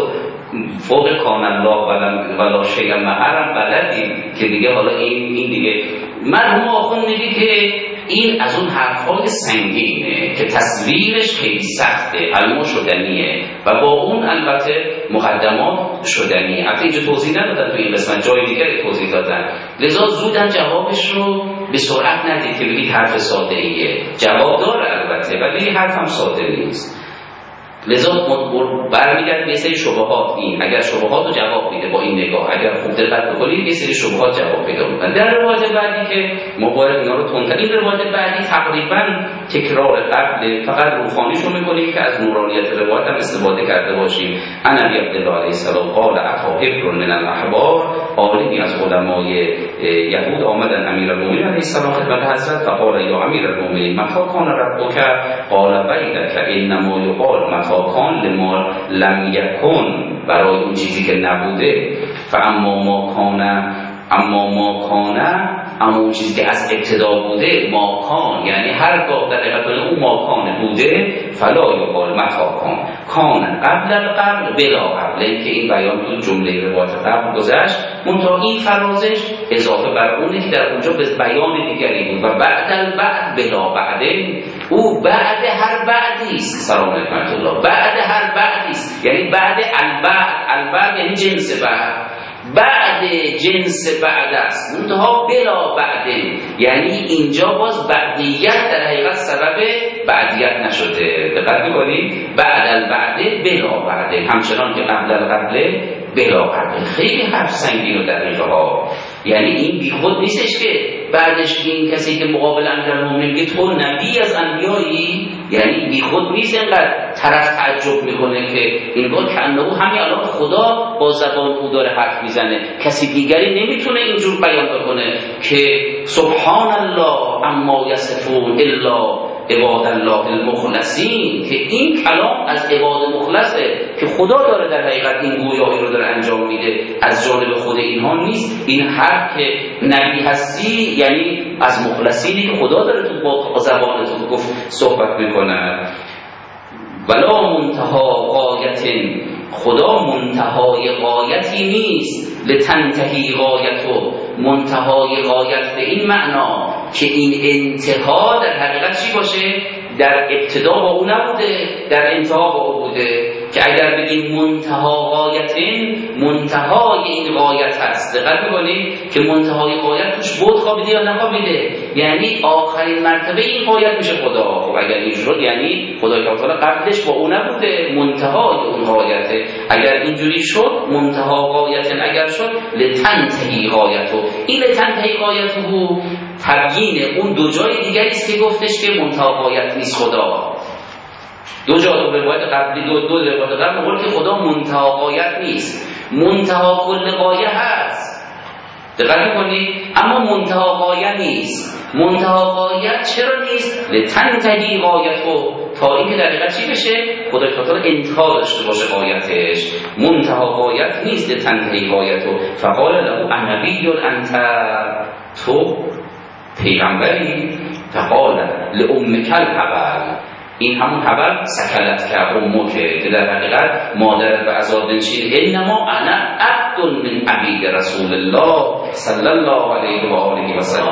فوق کان الله ولا شیء معه بلدیم که دیگه حالا این این دیگه مرحوم آخوند میگه که این از اون حرفای سنگینه که تصویرش خیلی سخته، علمو شدنیه و با اون البته مقدمات شدنیه. البته اینجا توضیح ندادن تو این قسمت، جای دیگر توضیح دادن، لذا زودن جوابش رو به سرعت ندید که بگید حرف ساده ایه. جواب داره البته ولی حرف هم ساده نیست. لذا برمیگرد به سری شبهات. این اگر شبهات رو جواب میده با این نگاه، اگر خوب دقت بکنید یه سری شبهات جواب پیدا میکنن. در روایت بعدی که ما باید اینا رو تندتر، این روایت بعدی تقریبا تکرار قبل، فقط روخانیشو میکنیم که از نورانیت روایت هم استفاده کرده باشیم. ان ابی عبدالله علیه السلام قال اتی حبر من الاحبار، عالمی از علمای یهود آمدن امیرالمومنین علیه السلام خدمت حضرت فقال یا امیرالمومنین متی کان ربک؟ قال بیدک انما یقال متی کان لما لم یکن، برای اون چیزی که نبوده. فاما ما کان، اما ما کان، اما اون چیزی که از ابتدا بوده، ما کان یعنی هرگاه در حقیقت اون ما کان بوده، فلا یقال متی کان کان قبل القبل بلا قبل، که این بیان تو جمله روایت قبل گذشت. منتها این فرازش اضافه بر اونه که در اونجا به بیان دیگری بود و بعد البعد بلا بعده، او بعد هر بعدی است. سلام علیکم الله. بعد هر بعدی است یعنی بعد البعد، البعد یعنی جنس بعد، بعد جنس بعد است. منتها بلا بعده یعنی اینجا باز بعدیت در حقیقت سبب بعدیت نشده. دقت می‌کنید؟ بعد البعده بلا بعده، همچنان که قبل القبله بلا قبله. خیلی حرف سنگین و دقیقه ها. یعنی این بیخود نیستش که بعدش این کسی که مقابل امیرالمومنین میگه تو نبی از انبیایی، یعنی بیخود نیست اینقدر طرف تعجب میکنه که اینگاه که انه همین الان خدا با زبان او داره حرف میزنه، کسی دیگری نمیتونه اینجور بیان بکنه که سبحان الله اما یصفون الا عباد الله المخلصین، که این کلام از عباد مخلصه که خدا داره در حقیقت این گویایی رو داره انجام میده، از جانب خود اینها نیست. این حرف که نبی هستی یعنی از مخلصینی که خدا داره تو با زبان تو گفت صحبت میکنه. ولا منتها غایت، خدا منتهای غایتی نیست، لتنتهی غایتو، منتهای غایت به این معنا که این انتها در حقیقت چی باشه؟ در ابتدا با او نبوده، در انتها با او بوده، که اگر بگیم منتها غایتین، منتهای این غایت هست. دقت می‌کنید که منتهای غایت توش بود خوابیده یا نخوابیده، یعنی آخرین مرتبه این غایت میشه خدا. خب اگر این شد یعنی خدای تعالی قبلش با او نبوده، منتهای اون غایته. اگر اینجوری شد منتها غایتین، اگر شد لتنتهی غایتو، این لتنتهی غایتو تبیین اون دو جای دیگری است که گفتش که منتها غایت نیست خدا. دو جا دو روایت قبلی دو دو روایت قبل میگه که خدا منتها غایت نیست، منتها کل غایه هست. دقت می‌کنید؟ اما منتها غایه نیست. منتها غایت چرا نیست؟ لتنتهی غایتو، تا اینکه در حقیقت چی بشه؟ خدای تعالی انتها داشته باشه غایتش. منتها غایت نیست، لتنتهی غایتو. فقال له النبی انت، تو پیغمبری؟ فقال لامک الحبل، این همون حبل سکلت که امه که در حقیقت مادر به عذاب نشین، انما انا عبد من عبید رسول الله صلی الله علیه و آله و سلم.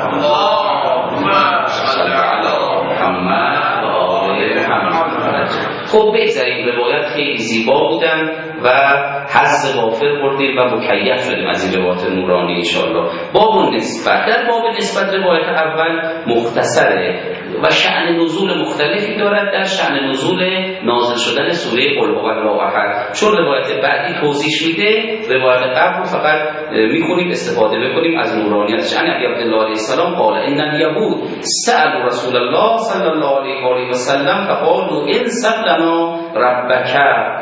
اللهم صل علی محمد و آل محمد. خب بگذاریم، روایت خیلی زیبا بودن و حظ وافر بردیم و مکیف شدیم از این روایت نورانی انشاءالله. باب نسبت، در باب نسبت روایت اول مختصره و شأن نزول مختلفی دارد. در شأن نزول نازل شدن سوره قل هو الله احد، چون روایت بعدی توضیح میده، روایت قبل فقط میخونیم استفاده بکنیم از نورانیتش. عن ابی عبدالله علیه السلام قال ان الیهود سألوا رسول الله صلی الله علیه و آله و سلم فقالوا انسب لنا ربک،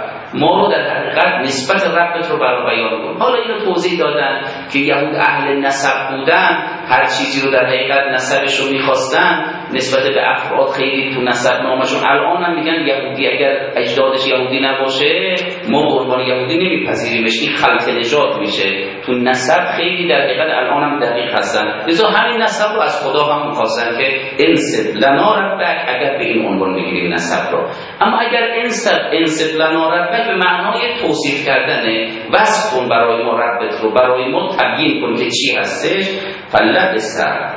ما رو در حقیقت نسبت ربت رو برای بیان کن. حالا اینو توضیح دادن که یهود اهل نسب بودن، هر چیزی رو در حقیقت نسبش رو میخواستن، نسبت به افراد خیلی تو نسب نامشون. الان هم میگن یهودی اگر اجدادش یهودی نباشه ما به عنوان یهودی نمیپذیریمش، این خلط نژاد میشه. تو نسب خیلی در حقیقت الان هم دقیق هستن، لذا همین نسب رو از خدا هم میخواستن که انسب لنا ربک، اگر به این عنوان میگیریم نسب رو. اما اگر انسب انسب لنا ربک به معنای توصیف کردنه، وصف کن برای ما ربت رو، برای ما تبیین کن که چی هستش. فلبث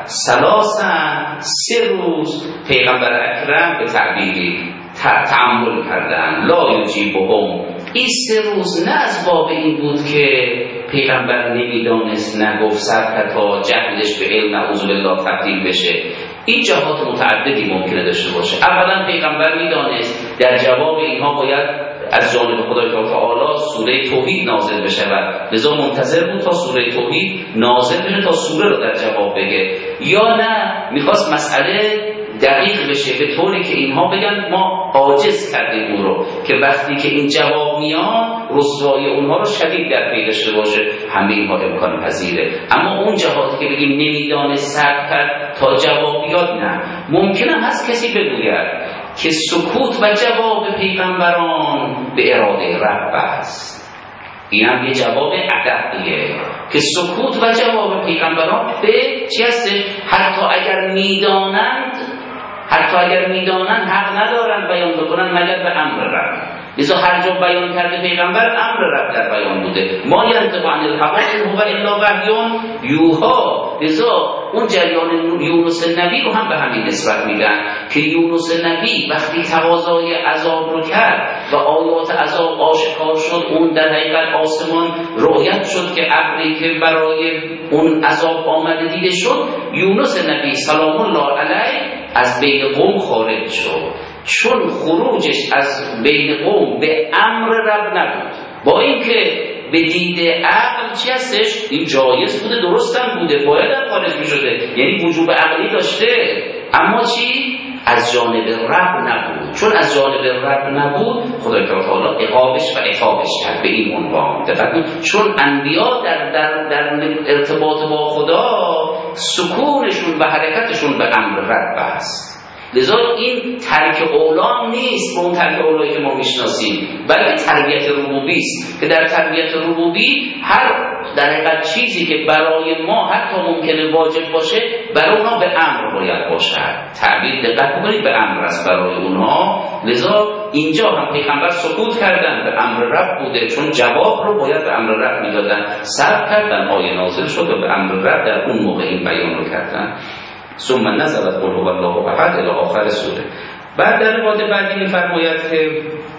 ثلاثا، سه روز پیغمبر اکرم به تعبیری تعامل کردن. لا یجیبهم، این سه روز نه از باب این بود که پیغمبر نمیدانست، نگفت، سر تا جهلش به علم نعوذ بالله تبدیل بشه. این جهات متعددی ممکنه داشته باشه. اولا پیغمبر میدانست در جواب اینها باید از جانب خدای تعالی سوره توحید نازل بشه و لذا منتظر بود تا سوره توحید نازل بشه تا سوره رو در جواب بگه، یا نه میخواست مسئله دقیق بشه به طوری که اینها بگن ما عاجز کردیم اون رو، که وقتی که این جواب میان رسوایی اونها رو شدید در پی داشته باشه. همه اینها امکان پذیره. اما اون جهاتی که بگیم نمیدانه صبر کرد تا جواب بیاد، نه. ممکنه هست کسی بگوید که سکوت و جواب پیغمبران به اراده رب است. این هم یه جواب ادبیه که سکوت و جواب پیغمبران به چی هست؟ حتی اگر میدانند حتی اگر میدانند حق ندارند بیان بکنند مگر به امر رب. لذا هر جا بیان کرده پیغمبر امر رب در بیان بوده. ما ینطق عن الهوا ان هو الا وحی یوحی. لذا اون جریان یونس نبی رو هم به همین نسبت میدن که یونس نبی وقتی تقاضای عذاب رو کرد و آیات عذاب آشکار شد، اون در حقیقت آسمان رؤیت شد که ابری که برای اون عذاب آمده دیده شد، یونس نبی سلام الله علیه از بین قوم خارج شد، چون خروجش از بین قوم به امر رب نبود. با اینکه به دید عقل چی هستش؟ این جایز بوده، درستم بوده، باید هم خارج می شده، یعنی وجوب عقلی داشته، اما چی؟ از جانب رب نبود. چون از جانب رب نبود، خدای تعالی عقابش و عقابش کرد به این عنوان. چون انبیا در, در, در ارتباط با خدا سکونشون و حرکتشون به امر رب است. لذا این ترک اولام نیست به اون ترک اولایی که ما میشناسیم، بلکه تربیت ربوبی است که در تربیت ربوبی هر در حقیقت چیزی که برای ما حتی ممکنه واجب باشه برای اونها به امر باید باشد. تعبیر دقت بکنید، به امر است برای اونها. لذا اینجا هم پیغمبر سکوت کردن، به امر رب بوده، چون جواب رو باید به امر رب میدادن، صبر کردن، آیه نازل شد و به امر رب در اون موقع این بیان رو کردن. ثم نزلت قل هو الله احد الی آخر سوره. بعد در روایت بعدی می‌فرماید که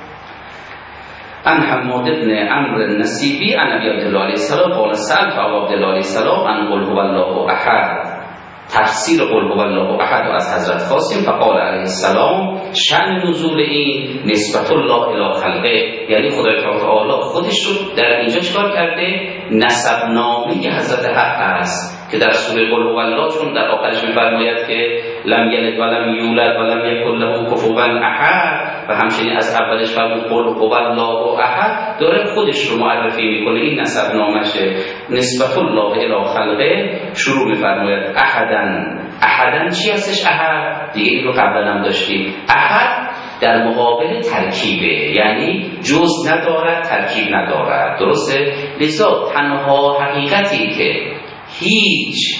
ان حماد بن عمرو النسیبی عن ابی عبدالله علیه السلام قال سألت ابا عبدالله علیه السلام عن قل هو الله احد، تفسیر قل هو الله احد از حضرت خواستیم. فقال علیه السلام شأن نزول این نسبت الله الی خلقه، یعنی خدای تعالی خودش رو در اینجا چکار کرده؟ نسب نامی حضرت حق است که در سوره قل هو الله چون در آخرش می‌فرماید که لم یلد و لم یولد و لم یکن له کفوا احد، و همچنین از اولش فرمود قل هو الله احد، داره خودش رو معرفی میکنه، این نسب نامشه. نسبت الله الی خلقه شروع می‌فرماید احدن. احدن چی هستش احد؟ دیگه این رو قبلا هم داشتیم. احد در مقابل ترکیبه، یعنی جز ندارد، ترکیب ندارد، درسته؟ لذا تنها حقیقتی که هیچ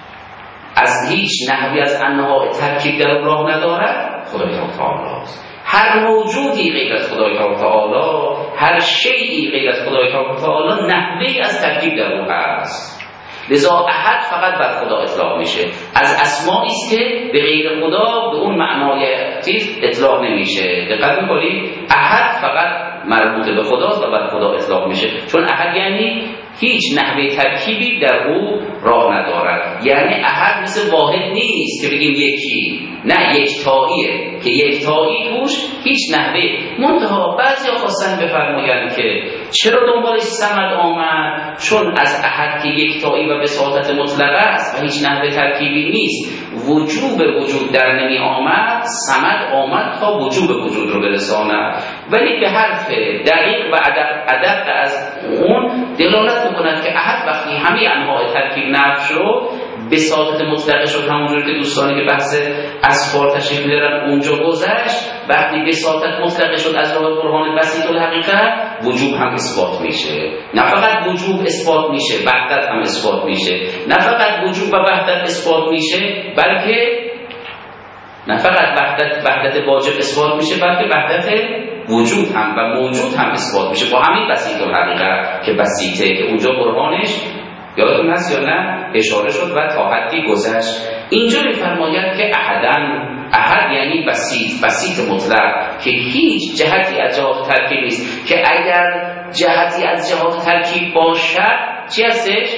از هیچ نحوی از انواع ترکیب در راه ندارد خدای تعالی است. هر موجودی غیر از خدای تعالی، هر شیئی غیر از خدای تعالی نحوی از ترکیب در او است. لذا احد فقط بر خدا اطلاق میشه، از اسمائی است که به غیر خدا به اون معنای چیز اطلاق نمیشه. دقت می‌کنید؟ احد فقط مربوط به خداست و بر خدا اطلاق میشه، چون احد یعنی هیچ نحوه ترکیبی در او راه ندارد. یعنی احد مثل واحد نیست که بگیم یکی، نه یکتاییه که یکتایی توش هیچ نحوه. منتها بعضی ها خواستن بفرمایند که چرا دنبالش صمد آمد؟ چون از احد که یکتایی و بساطت مطلقه است و هیچ نحوه ترکیبی نیست، وجوب وجود در نمی آمد، صمد آمد تا وجوب وجود رو برساند. ولی به حرف دقیق و ادق از اون دلالت میکند که احد وقتی همه انواع ترکیب نفی شد، بساطت مطلقه شد، همونجور که دوستانی که بحث اسفار تشریف می‌برن اونجا گذشت، وقتی بساطت مطلقه شد از راه برهان بسیط الحقیقت، وجوب هم اثبات میشه. نه فقط وجوب اثبات میشه، وحدت هم اثبات میشه. نه فقط وجوب و وحدت اثبات میشه، بلکه نه فقط وحدت وحدت واجب اثبات میشه، بلکه وحدت وجود هم و موجود هم اثبات میشه با همین بسیط الحقیقت که بسیطه، که اونجا برهانش یادتون هست یا نه اشاره شد و تا حدی گذشت. اینجا میفرماید که احدن، احد یعنی بسیط، بسیط مطلق که هیچ جهتی از جهات ترکیب نیست، که اگر جهتی از جهات ترکیب باشد چی هستش؟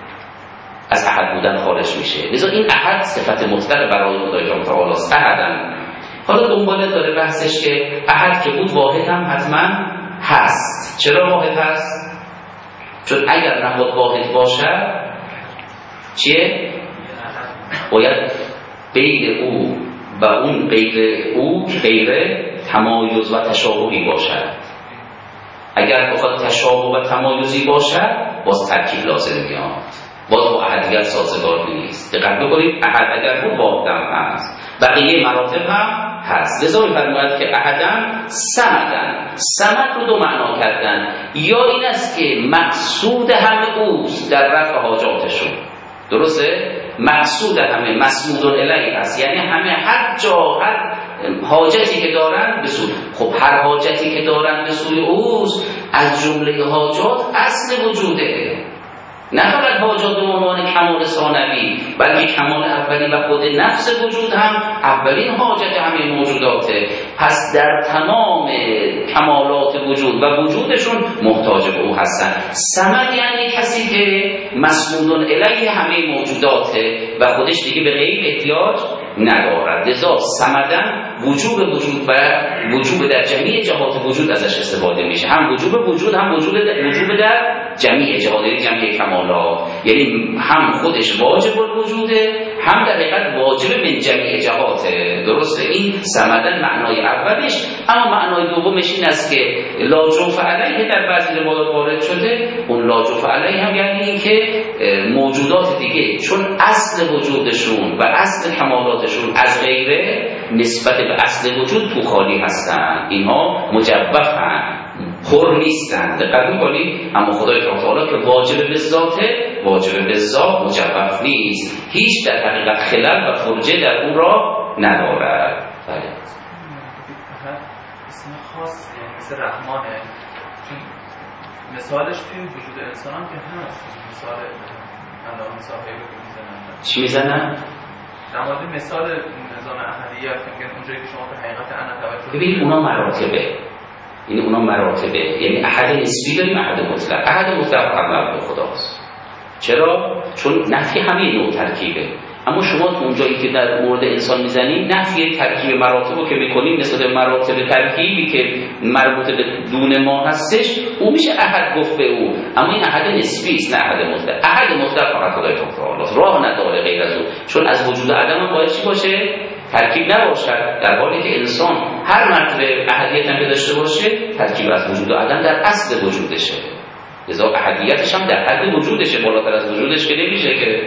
از احد بودن خارج میشه. لذا این احد صفت مطلق برای خدای تعالی است، احدن. حالا دنباله داره بحثش که احد که بود واحد هم حتما هست. چرا واحد هست؟ چون اگر نهاد واحد باشد چیه؟ باید بین او و اون غیر او غیر تمایز و تشابهی باشد. اگر بخواد تشابه و تمایزی باشد باز ترکیب لازم میاد، باز با احدیت سازگار نیست. دقت بکنید، احد اگر بود واحد هم هست، بقیه مراتب هم هست. لذا می‌فرماید که احدن صمدن. صمد رو دو معنا کردن، یا این است که مقصود همه اوست در رفع حاجاتشون، درسته؟ مقصود همه مسمود الیه است، یعنی همه هر جا هر حاجتی که دارن به سوی، خب هر حاجتی که دارن به سوی اوست، از جمله حاجات اصل وجوده، نه فقط حاجات به عنوان کمال ثانوی، بلکه کمال اولی و خود نفس وجود هم اولین حاجت همه موجوداته. پس در تمام کمالات وجود و وجودشون محتاج به او هستن. صمد یعنی کسی که مسمود الیه همه موجوداته و خودش دیگه به غیر احتیاج ندارد. لذا صمدن وجوب وجود و وجوب در جمیع جهات وجود ازش استفاده میشه، هم وجوب وجود هم وجود در وجوب در جمیع جهات، جمیع کمالات، یعنی هم خودش واجب الوجوده هم در حقیقت واجب من جمیع جهاته. درسته؟ این صمدن معنای اولش. اما معنای دومش این است که لا جوف علیه در بعضی روایات وارد شده. اون لا جوف علیه هم یعنی این که موجودات دیگه چون اصل وجودشون و اصل کمالاتشون از غیره نسبت به اصل وجود تو خالی هستن، اینها مجوفن، پر نیستن. دقت می‌کنید؟ اما خدای تعالی که واجب به ذاته، واجب به ذات مجوف نیست، هیچ در حقیقت خلل و فرجه در اون را ندارد. بله. اسم خاص یعنی مثل رحمانه، چون مثالش توی وجود انسان هم که هست. مثال الان مثال هایی رو میزنن چی میزنن؟ در مورد مثال نظام احدیت میگن اونجایی که شما به حقیقت انا توجه ببینید اونا مراتبه، این اونا مراتبه، یعنی احد نسبی داریم احد مطلق. احد مطلق اول به خداست. چرا؟ چون نفی همه نوع ترکیبه. اما شما تو اونجایی که در مورد انسان میزنید نفی ترکیب مراتب رو که میکنید نسبت به مراتب ترکیبی که مربوط به دون ما هستش، او میشه احد گفت به او، اما این احد نسبی است نه احد مطلق. احد مطلق فقط خدای تعالی، راه نداره غیر از او، چون از وجود عدم باید چی باشه؟ ترکیب نباشد، در حالی که انسان هر مرتبه احدیت هم داشته باشه ترکیب از وجود عدم در اصل وجودشه، لذا احدیتش هم در حد وجودشه، بالاتر از وجودش که نمیشه که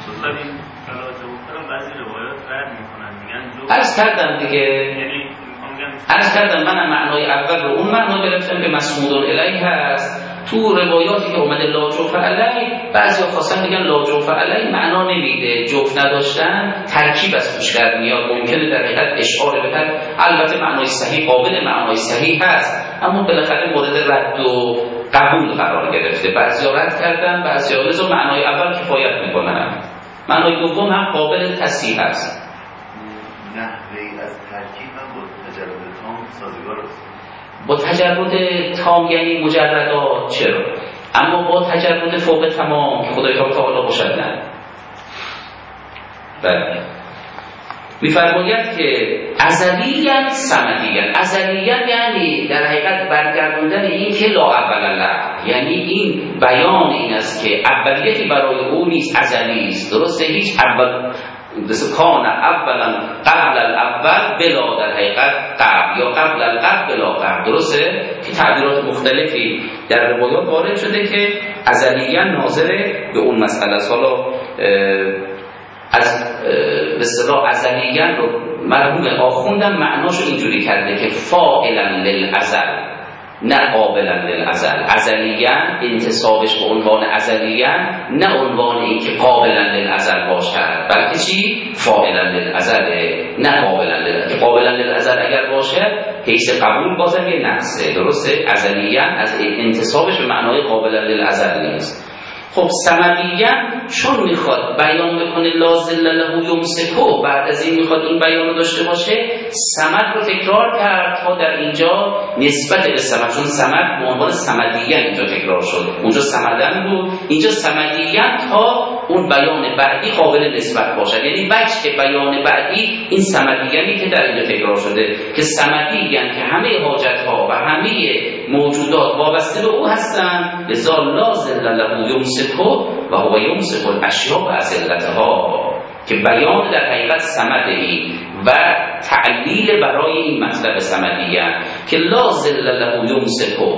بعضی روایات رد میکنن، میگن عرض کردم دیگه، عرض کردم منم معنای اول رو اون معنا گرفتم که مسمود الیه هست. تو روایاتی که اومده لا جوف علیه، بعضیا خواستن میگن لا جوف علیه معنا نمیده، جوف نداشتن ترکیب از توش در میاد، ممکنه در حقیقت اشاره بده. البته معنای صحیح قابل معنای صحیح هست، اما بالاخره مورد رد و قبول قرار گرفته. بعضیا رد کردن، بعضیا لذا معنای اول کفایت میکنن، معنای دوم هم قابل تصحیح است. نحوه از ترکیب هم با تجرد تام سازگار است. با تجرد تام یعنی مجردات چرا؟ اما با تجرد فوق تمام که خدای تعالی باشد نه. بله. می‌فرماید که ازلیاً صمدیاً. ازلیاً یعنی در حقیقت برگردوندن این که لا اول له، یعنی این بیان این است که اولیتی برای او نیست، ازلی است. درسته؟ هیچ اول کان اولا قبل الاول بلا در حقیقت قبل، یا قبل القبل بلا قبل. درسته؟ که تعبیرات مختلفی در روایات وارد شده که ازلیاً ناظر به اون مسئله است. حالا از به اصطلاح ازلیاً رو مرحوم آخوندم معناشو اینجوری کرده که فاعلا للازل نه قابلا للازل. ازلیاً انتصابش به عنوان ازلیاً نه عنوان این که قابلا للازل باشد، بلکه چی؟ فاعلا للازل نه قابلا للازل. که قابلا للازل اگر باشه حیث قبول بازم یه نقصه. درسته؟ ازلیاً از انتصابش به معنای قابلا للازل نیست. خب صمدیاً چون میخواد بیان بکنه لازل له یمسکو، بعد از این میخواد این بیان رو داشته باشه، صمد رو تکرار کرد تا در اینجا نسبت به صمد، چون صمد به عنوان صمدیاً اینجا تکرار شد، اونجا صمدن بود، اینجا صمدیاً تا اون بیان بعدی قابل نسبت باشد. یعنی وجه بیان بعدی این صمدیانی که در اینجا تکرار شده که صمدیاً که همه حاجت ها و همه موجودات وابسته به او هستند، لذا لازل له یمسکو و هو یمسک الاشیاء و ازلتها، که بیان در حقیقت صمد این و تعلیل برای این مطلب صمدیه که لازل له یمسکو،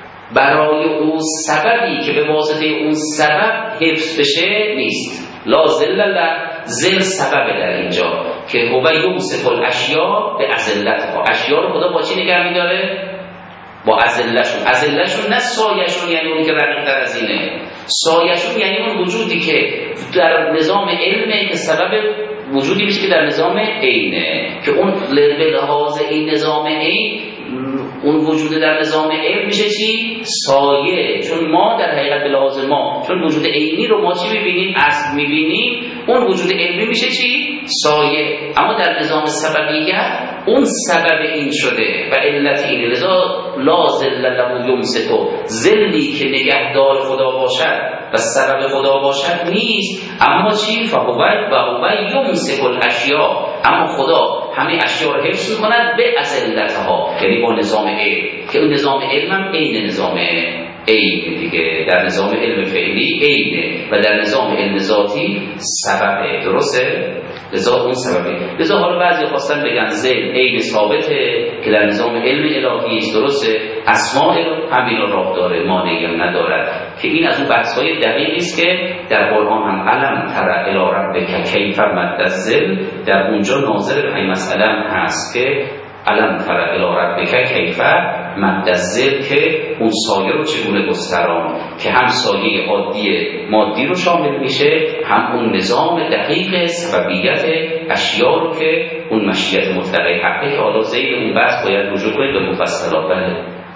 برای او سببی که به واسطه اون سبب حفظ بشه نیست. لازل له زل سبب در اینجا که هو یمسک الاشیاء به ازلتها، اشیاء رو خدا با چی نگه می‌داره؟ با ازلشون. ازلشون نه سایشون یعنی اون که رقیق‌تر از اینه، سایشون یعنی اون وجودی که در نظام علمه که سبب وجودی میشه که در نظام عینه، که اون به لحاظ این نظام عین اون وجود در نظام علم میشه چی؟ سایه. چون ما در حقیقت به لحاظ ما چون وجود عینی رو ما چی میبینیم؟ اصل میبینیم، اون وجود علمی میشه چی؟ سایه. اما در نظام سببیت اون سبب این شده و علت اینه، لذا لازل له یمسکو، ذلی که نگهدار خدا باشد و سبب خدا باشد نیست. اما چی؟ فهو و هو یمسک الاشیاء، اما خدا همه اشیا رو حفظ می‌کند به ازلتها، یعنی با نظام علم که اون نظام علم هم عین نظام عین دیگه، در نظام علم فعلی عینه و در نظام علم ذاتی سببه. درسته؟ لذا اون سببه. لذا حالا بعضی خواستن بگن ذهن عین ثابته که در نظام علم الهی است. درسته؟ اسماء همین راه داره، مانعی هم ندارد، که این از اون بحث‌های دقیقی است که در قرآن هم علم تر الی ربک کیف مد الظل، در اونجا ناظر به این مسئله هست که علم تر الی ربک کیف مد الظل، که اون سایه رو چگونه گستران، که هم سایه عادی مادی رو شامل میشه، هم اون نظام دقیق سببیت اشیا رو که اون مشیت مطلقه حقه، که حالا زید اون بحث باید رجوع کنید به مفصلات. بله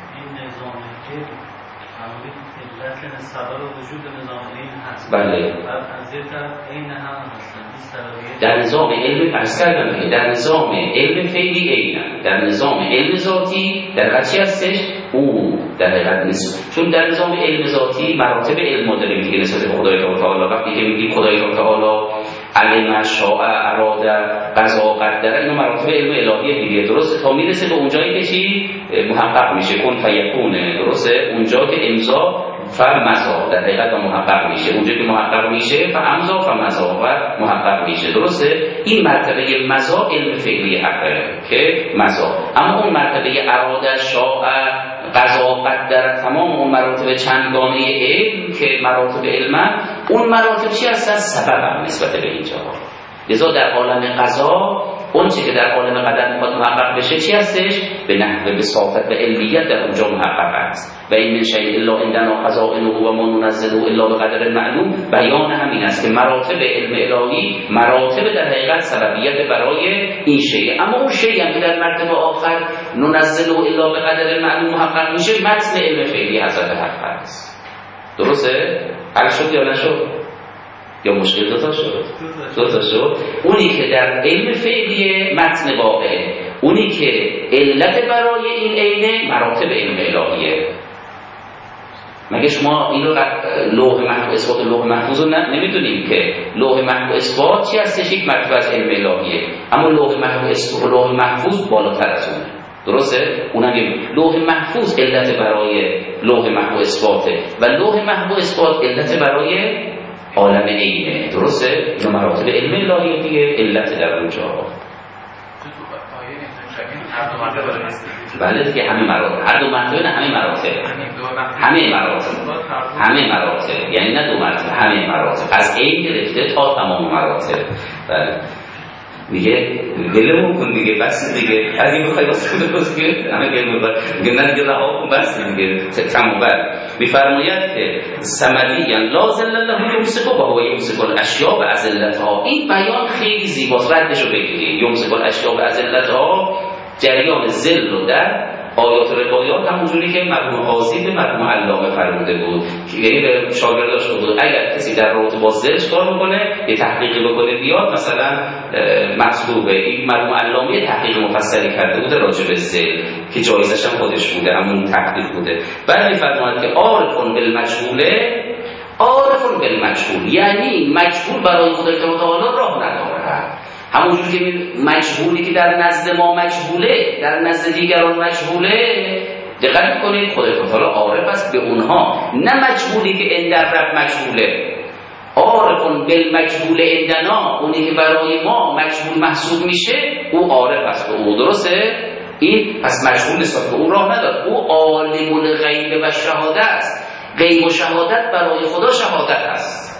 سبب وجود نظام علم هست. بله. از این طرف عین هم هستن. در نظام علم عرض کردم که در نظام علم فعلی عینن، در نظام علم ذاتی در چی هستش؟ او در حقیقت نیست. چون در نظام علم ذاتی مراتب علم ما داریم دیگه نسبت به خدای تعالی. وقتی که میگیم خدای تعالی علم، شاء، اراده، قضا، قدر، اینا مراتب علم الهی دیگه. درسته؟ تا میرسه به اونجایی که چی محقق میشه، کن فیکونه. درسته؟ اونجا که امضا فمضا در حقیقت محقق میشه، اونجا که محقق میشه فامضا فمضا و محقق میشه. درسته؟ این مرتبه مضا علم فعلی حقه که مضا، اما اون مرتبه اراده، شاء، قضا، قدر، تمام اون مراتب چندگانه علم که مراتب علم، اون مراتب چی هستن؟ سبب هم نسبت به اینجا. لذا در عالم قضا اون چی که در عالم قدر میخواد محقق بشه چی هستش؟ به نحوه بساطت و علمیت در اونجا محقق است. و این من شیء الا عندنا خزائنه و ما ننزله الا بقدر معلوم. بیان همین است که مراتب علم الهی مراتب در حقیقت سببیت برای این شیء، اما اون شیء هم که در مرتبه آخر ننزله الا بقدر معلوم محقق میشه متن علم فعلی حضرت حق است. درسته؟ حل شد یا نشد؟ یا مشکل دوتا شد؟ دوتا شد. اونی که در علم فعلی متن واقعه، اونی که علت برای این عینه مراتب علم الهیه. مگه شما این رو لوح محفوظ اثبات لوح محفوظ رو نمیدونیم که لوح محفوظ اثبات چی هستش؟ یک مرتبه از علم الهیه، اما لوح محفوظ لوح محفوظ بالاتر از اونه. درسته؟ اونم یه لوح محفوظ علت برای لوح محفوظ اثباته و لوح محفوظ اثبات علت برای عالم عینه. درسته؟ این مراتب علم الهی دیگه، علت در اونجا. بله دیگه همه مراتب، هر دو مرتبه، نه همه مراتب، همه مراتب، همه مراتب، یعنی نه دو مرتبه، همه مراتب از عین گرفته تا تمام مراتب. بله میگه دلمون کن دیگه، بس دیگه، از این بخوای واسه درست که همه گل بود میگه نه دیگه رها کن، بس دیگه تمام. بر میفرماید که سمدی لا ذل له یمسک و هو یمسک الاشیاء بازلتها. این بیان خیلی زیباست، ردشو بگیرید. یمسک الاشیاء بازلتها، جریان ذل رو در آیات و روایات همونجوری که مرحوم قاضی به مرحوم علامه فرموده بود، یعنی به شاگرداش بود اگر کسی در رابطه با ذل کار میکنه یه تحقیقی بکنه بیاد مثلا مطلوبه. این مرحوم علامه تحقیق مفصلی کرده بوده راجع به ذل که جایزش هم خودش بوده، همون تحقیق بوده. بعد میفرماید که عارفون بالمجهوله، عارفون بالمجهول یعنی مجهول برای خدای تعالی راه نداره. همونجور که مجهولی که در نزد ما مجهوله در نزد دیگران مجهوله. دقت کنید خدای تعالی عارف است به اونها، نه مجهولی که عند رب مجهوله. عارفون بالمجهول عندنا، اونی که برای ما مجهول محسوب میشه او عارف است به او. درسته؟ این پس مجهول نسبت به او راه نداد، او عالم الغیب و شهادت است. غیب و شهادت برای خدا شهادت است،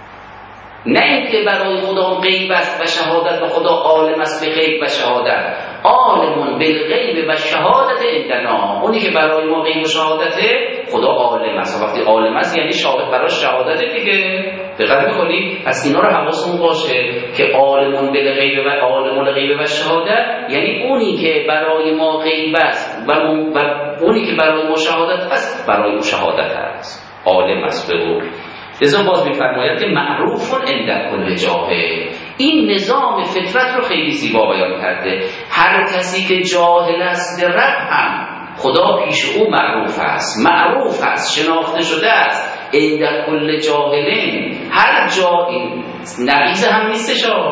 نه اینکه برای خدا غیب است و شهادت و خدا عالم است به غیب و شهادت. عالمون بالغیب و شهادت عندنا، اونی که برای ما غیب و شهادته خدا عالم است. وقتی عالم است یعنی شاهد برای شهادت دیگه. دقت می‌کنید؟ پس اینا رو حواستون باشه که عالمون بالغیب و عالم الغیب و شهادت یعنی اونی که برای ما غیب است و اونی که برای ما شهادت است برای او شهادت است، عالم است به او. لذا باز می‌فرماید که معروفون عند کل جاهل. این نظام فطرت رو خیلی زیبا بیان کرده. هر کسی که جاهل است به رب هم خدا پیش او معروف است، معروف است، شناخته شده است. عند کل جاهلین، هر جا این نقیض هم نیستش.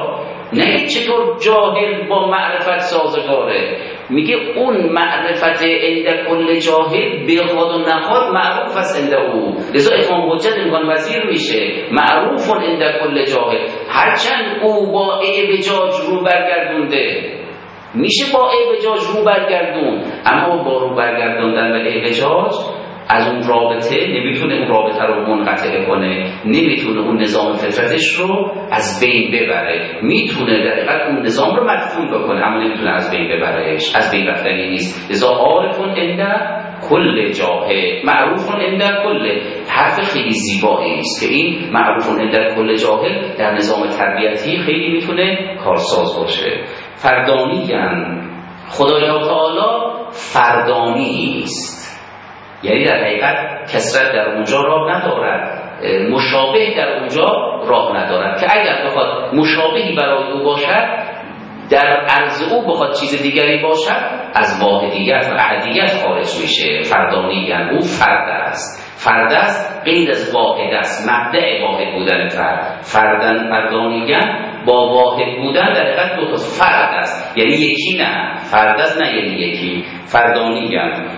نه چطور جاهل با معرفت سازگاره، میگه اون معرفت عند کل جاهل بخواد و نخواد معروف است عند او، لذا اتمام حجت امکان پذیر میشه. معروف عند کل جاهل، هرچند او با اعوجاج رو برگردونده، میشه با اعوجاج رو برگردون، اما با رو برگردوندن و اعوجاج از اون رابطه نمیتونه اون رابطه رو منقطع کنه، نمیتونه اون نظام فطرتش رو از بین ببره، میتونه در حقیقت اون نظام رو مدفون بکنه اما نمیتونه از بین ببرهش، از بین رفتنی نیست. لذا عارفون عند کل جاهل، معروفون عند کل، حرف خیلی زیبایی است که این معروفون عند کل جاهل در نظام تربیتی خیلی میتونه کارساز باشه. فردانیان، خدای تعالی فردانی است، یعنی در حقیقت کثرت در اونجا راه ندارد، مشابه در اونجا راه ندارد که اگر بخواد مشابهی برای او باشد، در عرض او بخواد چیز دیگری باشد، از واحدیت و احدیت خارج میشه. فردانیان، او فرد است، فرد است غیر از واحد است، مبدأ واحد بودن فرد. فردن فردانیان با واحد بودن در حقیقت دو تا فرد است، یعنی یکی نه، فرد است نه یعنی یکی. فردانیان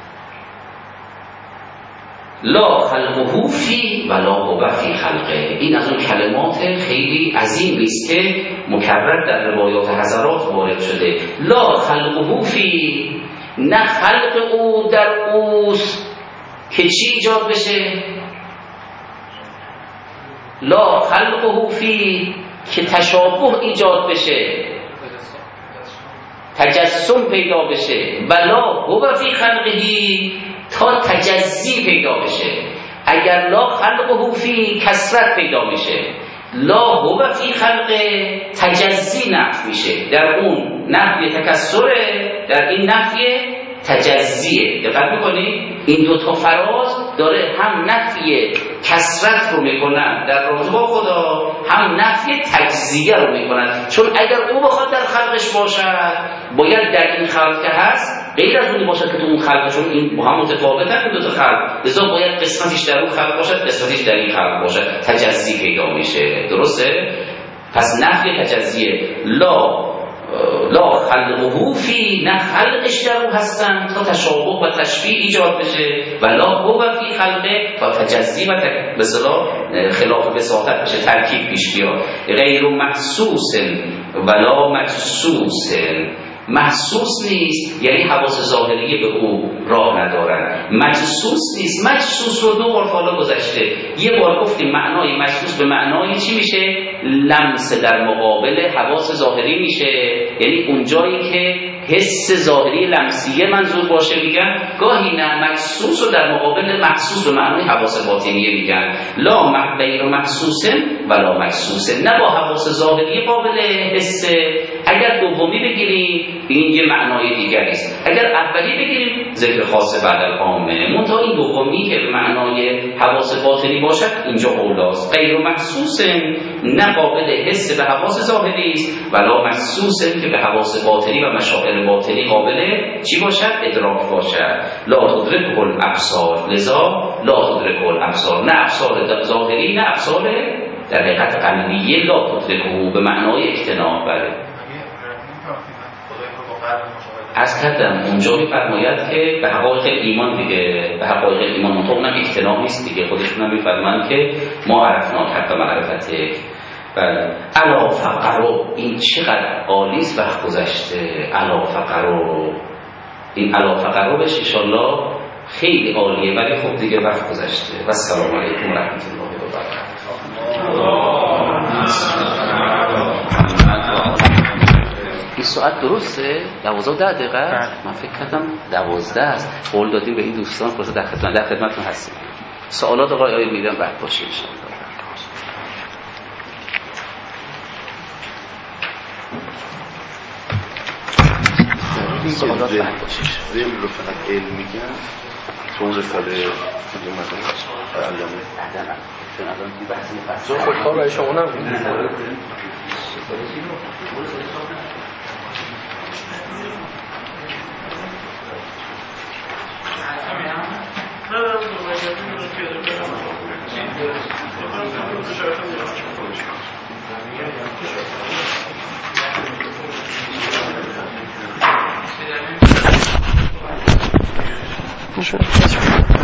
لا خلقه فی ولا هو فی خلقه، این از اون کلمات خیلی عظیمی است که مکرر در روایات حضرات وارد شده. لا خلقه فی، نه خلق او در اوست که چی ایجاد بشه، لا خلقه فی که تشابه ایجاد بشه، تجسم پیدا بشه، ولا هو فی خلقه تا تجزی پیدا بشه. اگر لا خلقه فی کثرت پیدا میشه، لا هو فی خلقه تجزی نفی میشه، در اون نفی تکسره، در این نفی تجزیه. دقت میکنید این دو تا فراز داره هم نفی کثرت رو میکنن در رابطه با خدا، هم نفی تجزیه رو میکنن. چون اگر او بخواد در خلقش باشد، باید در این خلق که هست غیر از اونی باشد که تو اون خلق، چون این با هم متفاوتن که دو تا خلق، لذا باید قسمتیش در اون خلق باشد، قسمتیش در این خلق باشد، تجزی پیدا میشه. درسته؟ پس نفی تجزیه. لا لا خلقه فی، نه خلقش در او هستن تا تشابه و تشبیه ایجاد بشه، و لا هو فی خلقه تا تجزی و به اصطلاح خلاف وساطت بشه، ترکیب پیش بیاد. غیر محسوس ولا محسوس، محسوس نیست یعنی حواس ظاهری به او راه ندارن. محسوس نیست، محسوس رو دو بار حالا گذشته، یه بار گفتیم معنای محسوس به معنای چی میشه؟ لمس در مقابل حواس ظاهری میشه، یعنی اون جایی که حس ظاهری لمسیه منظور باشه میگن، گاهی نه محسوس رو در مقابل محسوس به معنای حواس باطنیه میگن. لا غیر محسوس ولا محسوس، نه با حواس ظاهری قابل حس. اگر دومی بگیریم این یه معنای دیگری است، اگر اولی بگیریم ذکر خاص بعد العامه. منتها این دومی که به معنای حواس باطنی باشد اینجا اولاست. غیر محسوس، نه قابل حس به حواس ظاهری است، ولا محسوس که به حواس باطنی و مشاعر باطنی قابل چی باشد؟ ادراک باشد. لا تدرکه الابصار، لذا لا تدرکه الابصار، نه ابصار ظاهری نه ابصار در حقیقت قلبیه. لا تدرکه به معنای اجتناب. بله از کردم اونجا میفرماید که به حقایق ایمان دیگه، به حقایق ایمان منطقه اونم اجتناب نیست دیگه، خودشون هم میفرمایند که ما عرفنا حق معرفته. بله الا فقرو، این چقدر عالیست، وقت گذشته. الا فقرو، این الا فقرو بشه انشالله خیلی عالیه، ولی خب دیگه وقت گذشته. و السلام علیکم و رحمت الله و برکاته. این ساعت درسته؟ دوازده ده دقیقه؟ من فکر کردم دوازده است. قول دادیم به این دوستان خلاص در خدمت در خدمتتون هستیم. سوالات آقای آقای میدم بعد باشه ان شاء الله. سوالات بعد باشه. ذهن رو فقط علم میگن. چون رساله اومده علامه بعداً چون الان این بحث مفصل خوشحال برای شما نمیدونم. نه میشه.